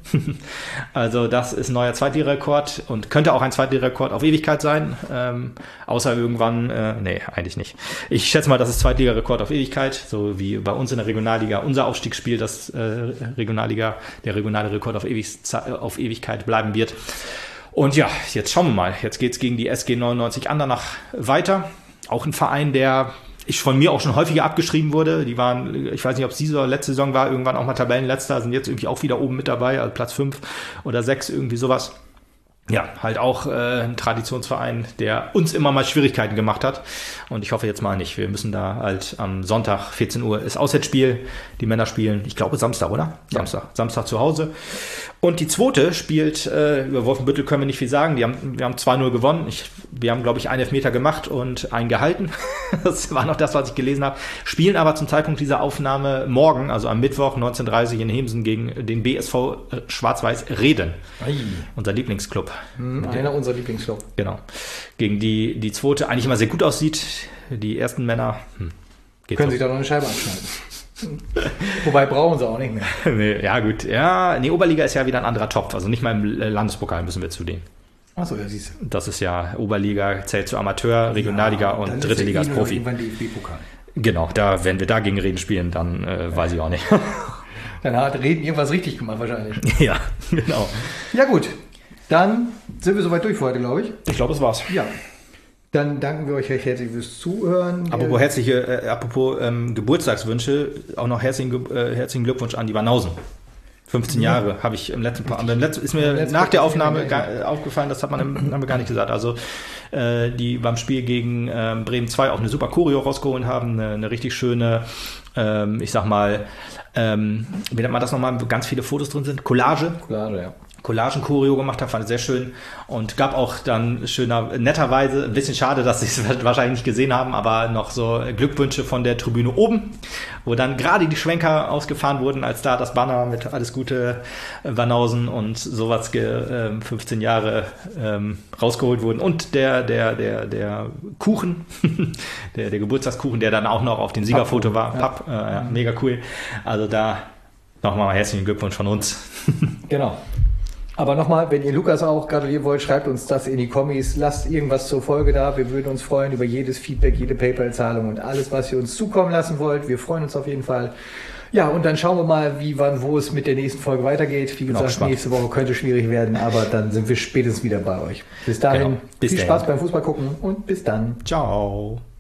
Also das ist ein neuer Zweitliga-Rekord und könnte auch ein Zweitliga-Rekord auf Ewigkeit sein. Ähm, außer irgendwann, äh, nee, eigentlich nicht. Ich schätze mal, das ist Zweitliga-Rekord auf Ewigkeit, so wie bei uns in der Regionalliga unser Aufstiegsspiel, das äh, Regionalliga, der regionale Rekord auf, ewig, auf Ewigkeit bleiben wird. Und ja, jetzt schauen wir mal. Jetzt geht's gegen die S G neunundneunzig Andernach weiter. Auch ein Verein, der ich von mir auch schon häufiger abgeschrieben wurde. Die waren, ich weiß nicht, ob es diese oder letzte Saison war, irgendwann auch mal Tabellenletzter, sind jetzt irgendwie auch wieder oben mit dabei, also Platz fünf oder sechs, irgendwie sowas. Ja, halt auch äh, ein Traditionsverein, der uns immer mal Schwierigkeiten gemacht hat. Und ich hoffe jetzt mal nicht. Wir müssen da halt am Sonntag, vierzehn Uhr, ist Auswärtsspiel. Die Männer spielen, ich glaube, Samstag, oder? Ja. Samstag. Samstag zu Hause. Und die zweite spielt, äh, über Wolfenbüttel können wir nicht viel sagen. Die haben, wir haben zwei null gewonnen. Ich, wir haben, glaube ich, einen Elfmeter gemacht und einen gehalten. Das war noch das, was ich gelesen habe. Spielen aber zum Zeitpunkt dieser Aufnahme morgen, also am Mittwoch, neunzehn Uhr dreißig in Hemsen gegen den B S V Schwarz-Weiß Reden. Ei. Unser Lieblingsclub.
Mhm, einer unserer Lieblingsclub.
Genau. Gegen die die zweite eigentlich immer sehr gut aussieht. Die ersten Männer hm,
geht können so. Sich da noch eine Scheibe anschneiden. Wobei brauchen sie auch nicht mehr.
Nee, ja gut. Ja, nee, Oberliga ist ja wieder ein anderer Topf. Also nicht mal im Landespokal müssen wir zu denen.
Achso, ja, siehst du.
Das ist ja Oberliga, zählt zu Amateur, Regionalliga ja, und dritte Liga als Profi. Irgendwann D F B-Pokal. Genau, da, wenn wir da gegen Reden spielen, dann äh, ja. weiß ich auch nicht.
Dann hat Reden irgendwas richtig gemacht wahrscheinlich.
Ja, genau.
Ja gut. Dann sind wir soweit durch für heute, glaube ich.
Ich glaube, das war's.
Ja. Dann danken wir euch recht herzlich fürs Zuhören.
Apropos herzliche, äh, apropos ähm, Geburtstagswünsche, auch noch herzlichen, äh, herzlichen Glückwunsch an die Banausen. fünfzehn ja. Jahre habe ich im letzten Paar. Im letzten, ist mir nach der Aufnahme gar, aufgefallen, das hat man im, haben wir gar nicht gesagt. Also äh, die beim Spiel gegen äh, Bremen zwei auch eine super Choreo rausgeholt haben, eine, eine richtig schöne, ähm, ich sag mal, ähm, wie nennt man das nochmal, wo ganz viele Fotos drin sind? Collage.
Collage, ja.
Collagen-Choreo gemacht habe, fand ich sehr schön und gab auch dann schöner, netterweise, ein bisschen schade, dass sie es wahrscheinlich nicht gesehen haben, aber noch so Glückwünsche von der Tribüne oben, wo dann gerade die Schwenker ausgefahren wurden, als da das Banner mit alles Gute Banausen und sowas ge, äh, fünfzehn Jahre ähm, rausgeholt wurden und der der der der Kuchen, der der Geburtstagskuchen, der dann auch noch auf dem Siegerfoto war, ja. Papp, äh, ja, mega cool. Also da nochmal herzlichen Glückwunsch von uns.
Genau. Aber nochmal, wenn ihr Lukas auch gratulieren wollt, schreibt uns das in die Kommis, lasst irgendwas zur Folge da. Wir würden uns freuen über jedes Feedback, jede PayPal-Zahlung und alles, was ihr uns zukommen lassen wollt. Wir freuen uns auf jeden Fall. Ja, und dann schauen wir mal, wie, wann, wo es mit der nächsten Folge weitergeht. Wie gesagt, nächste Woche könnte schwierig werden, aber dann sind wir spätestens wieder bei euch. Bis dahin, genau. Bis viel dahin. Spaß beim Fußball gucken und bis dann.
Ciao.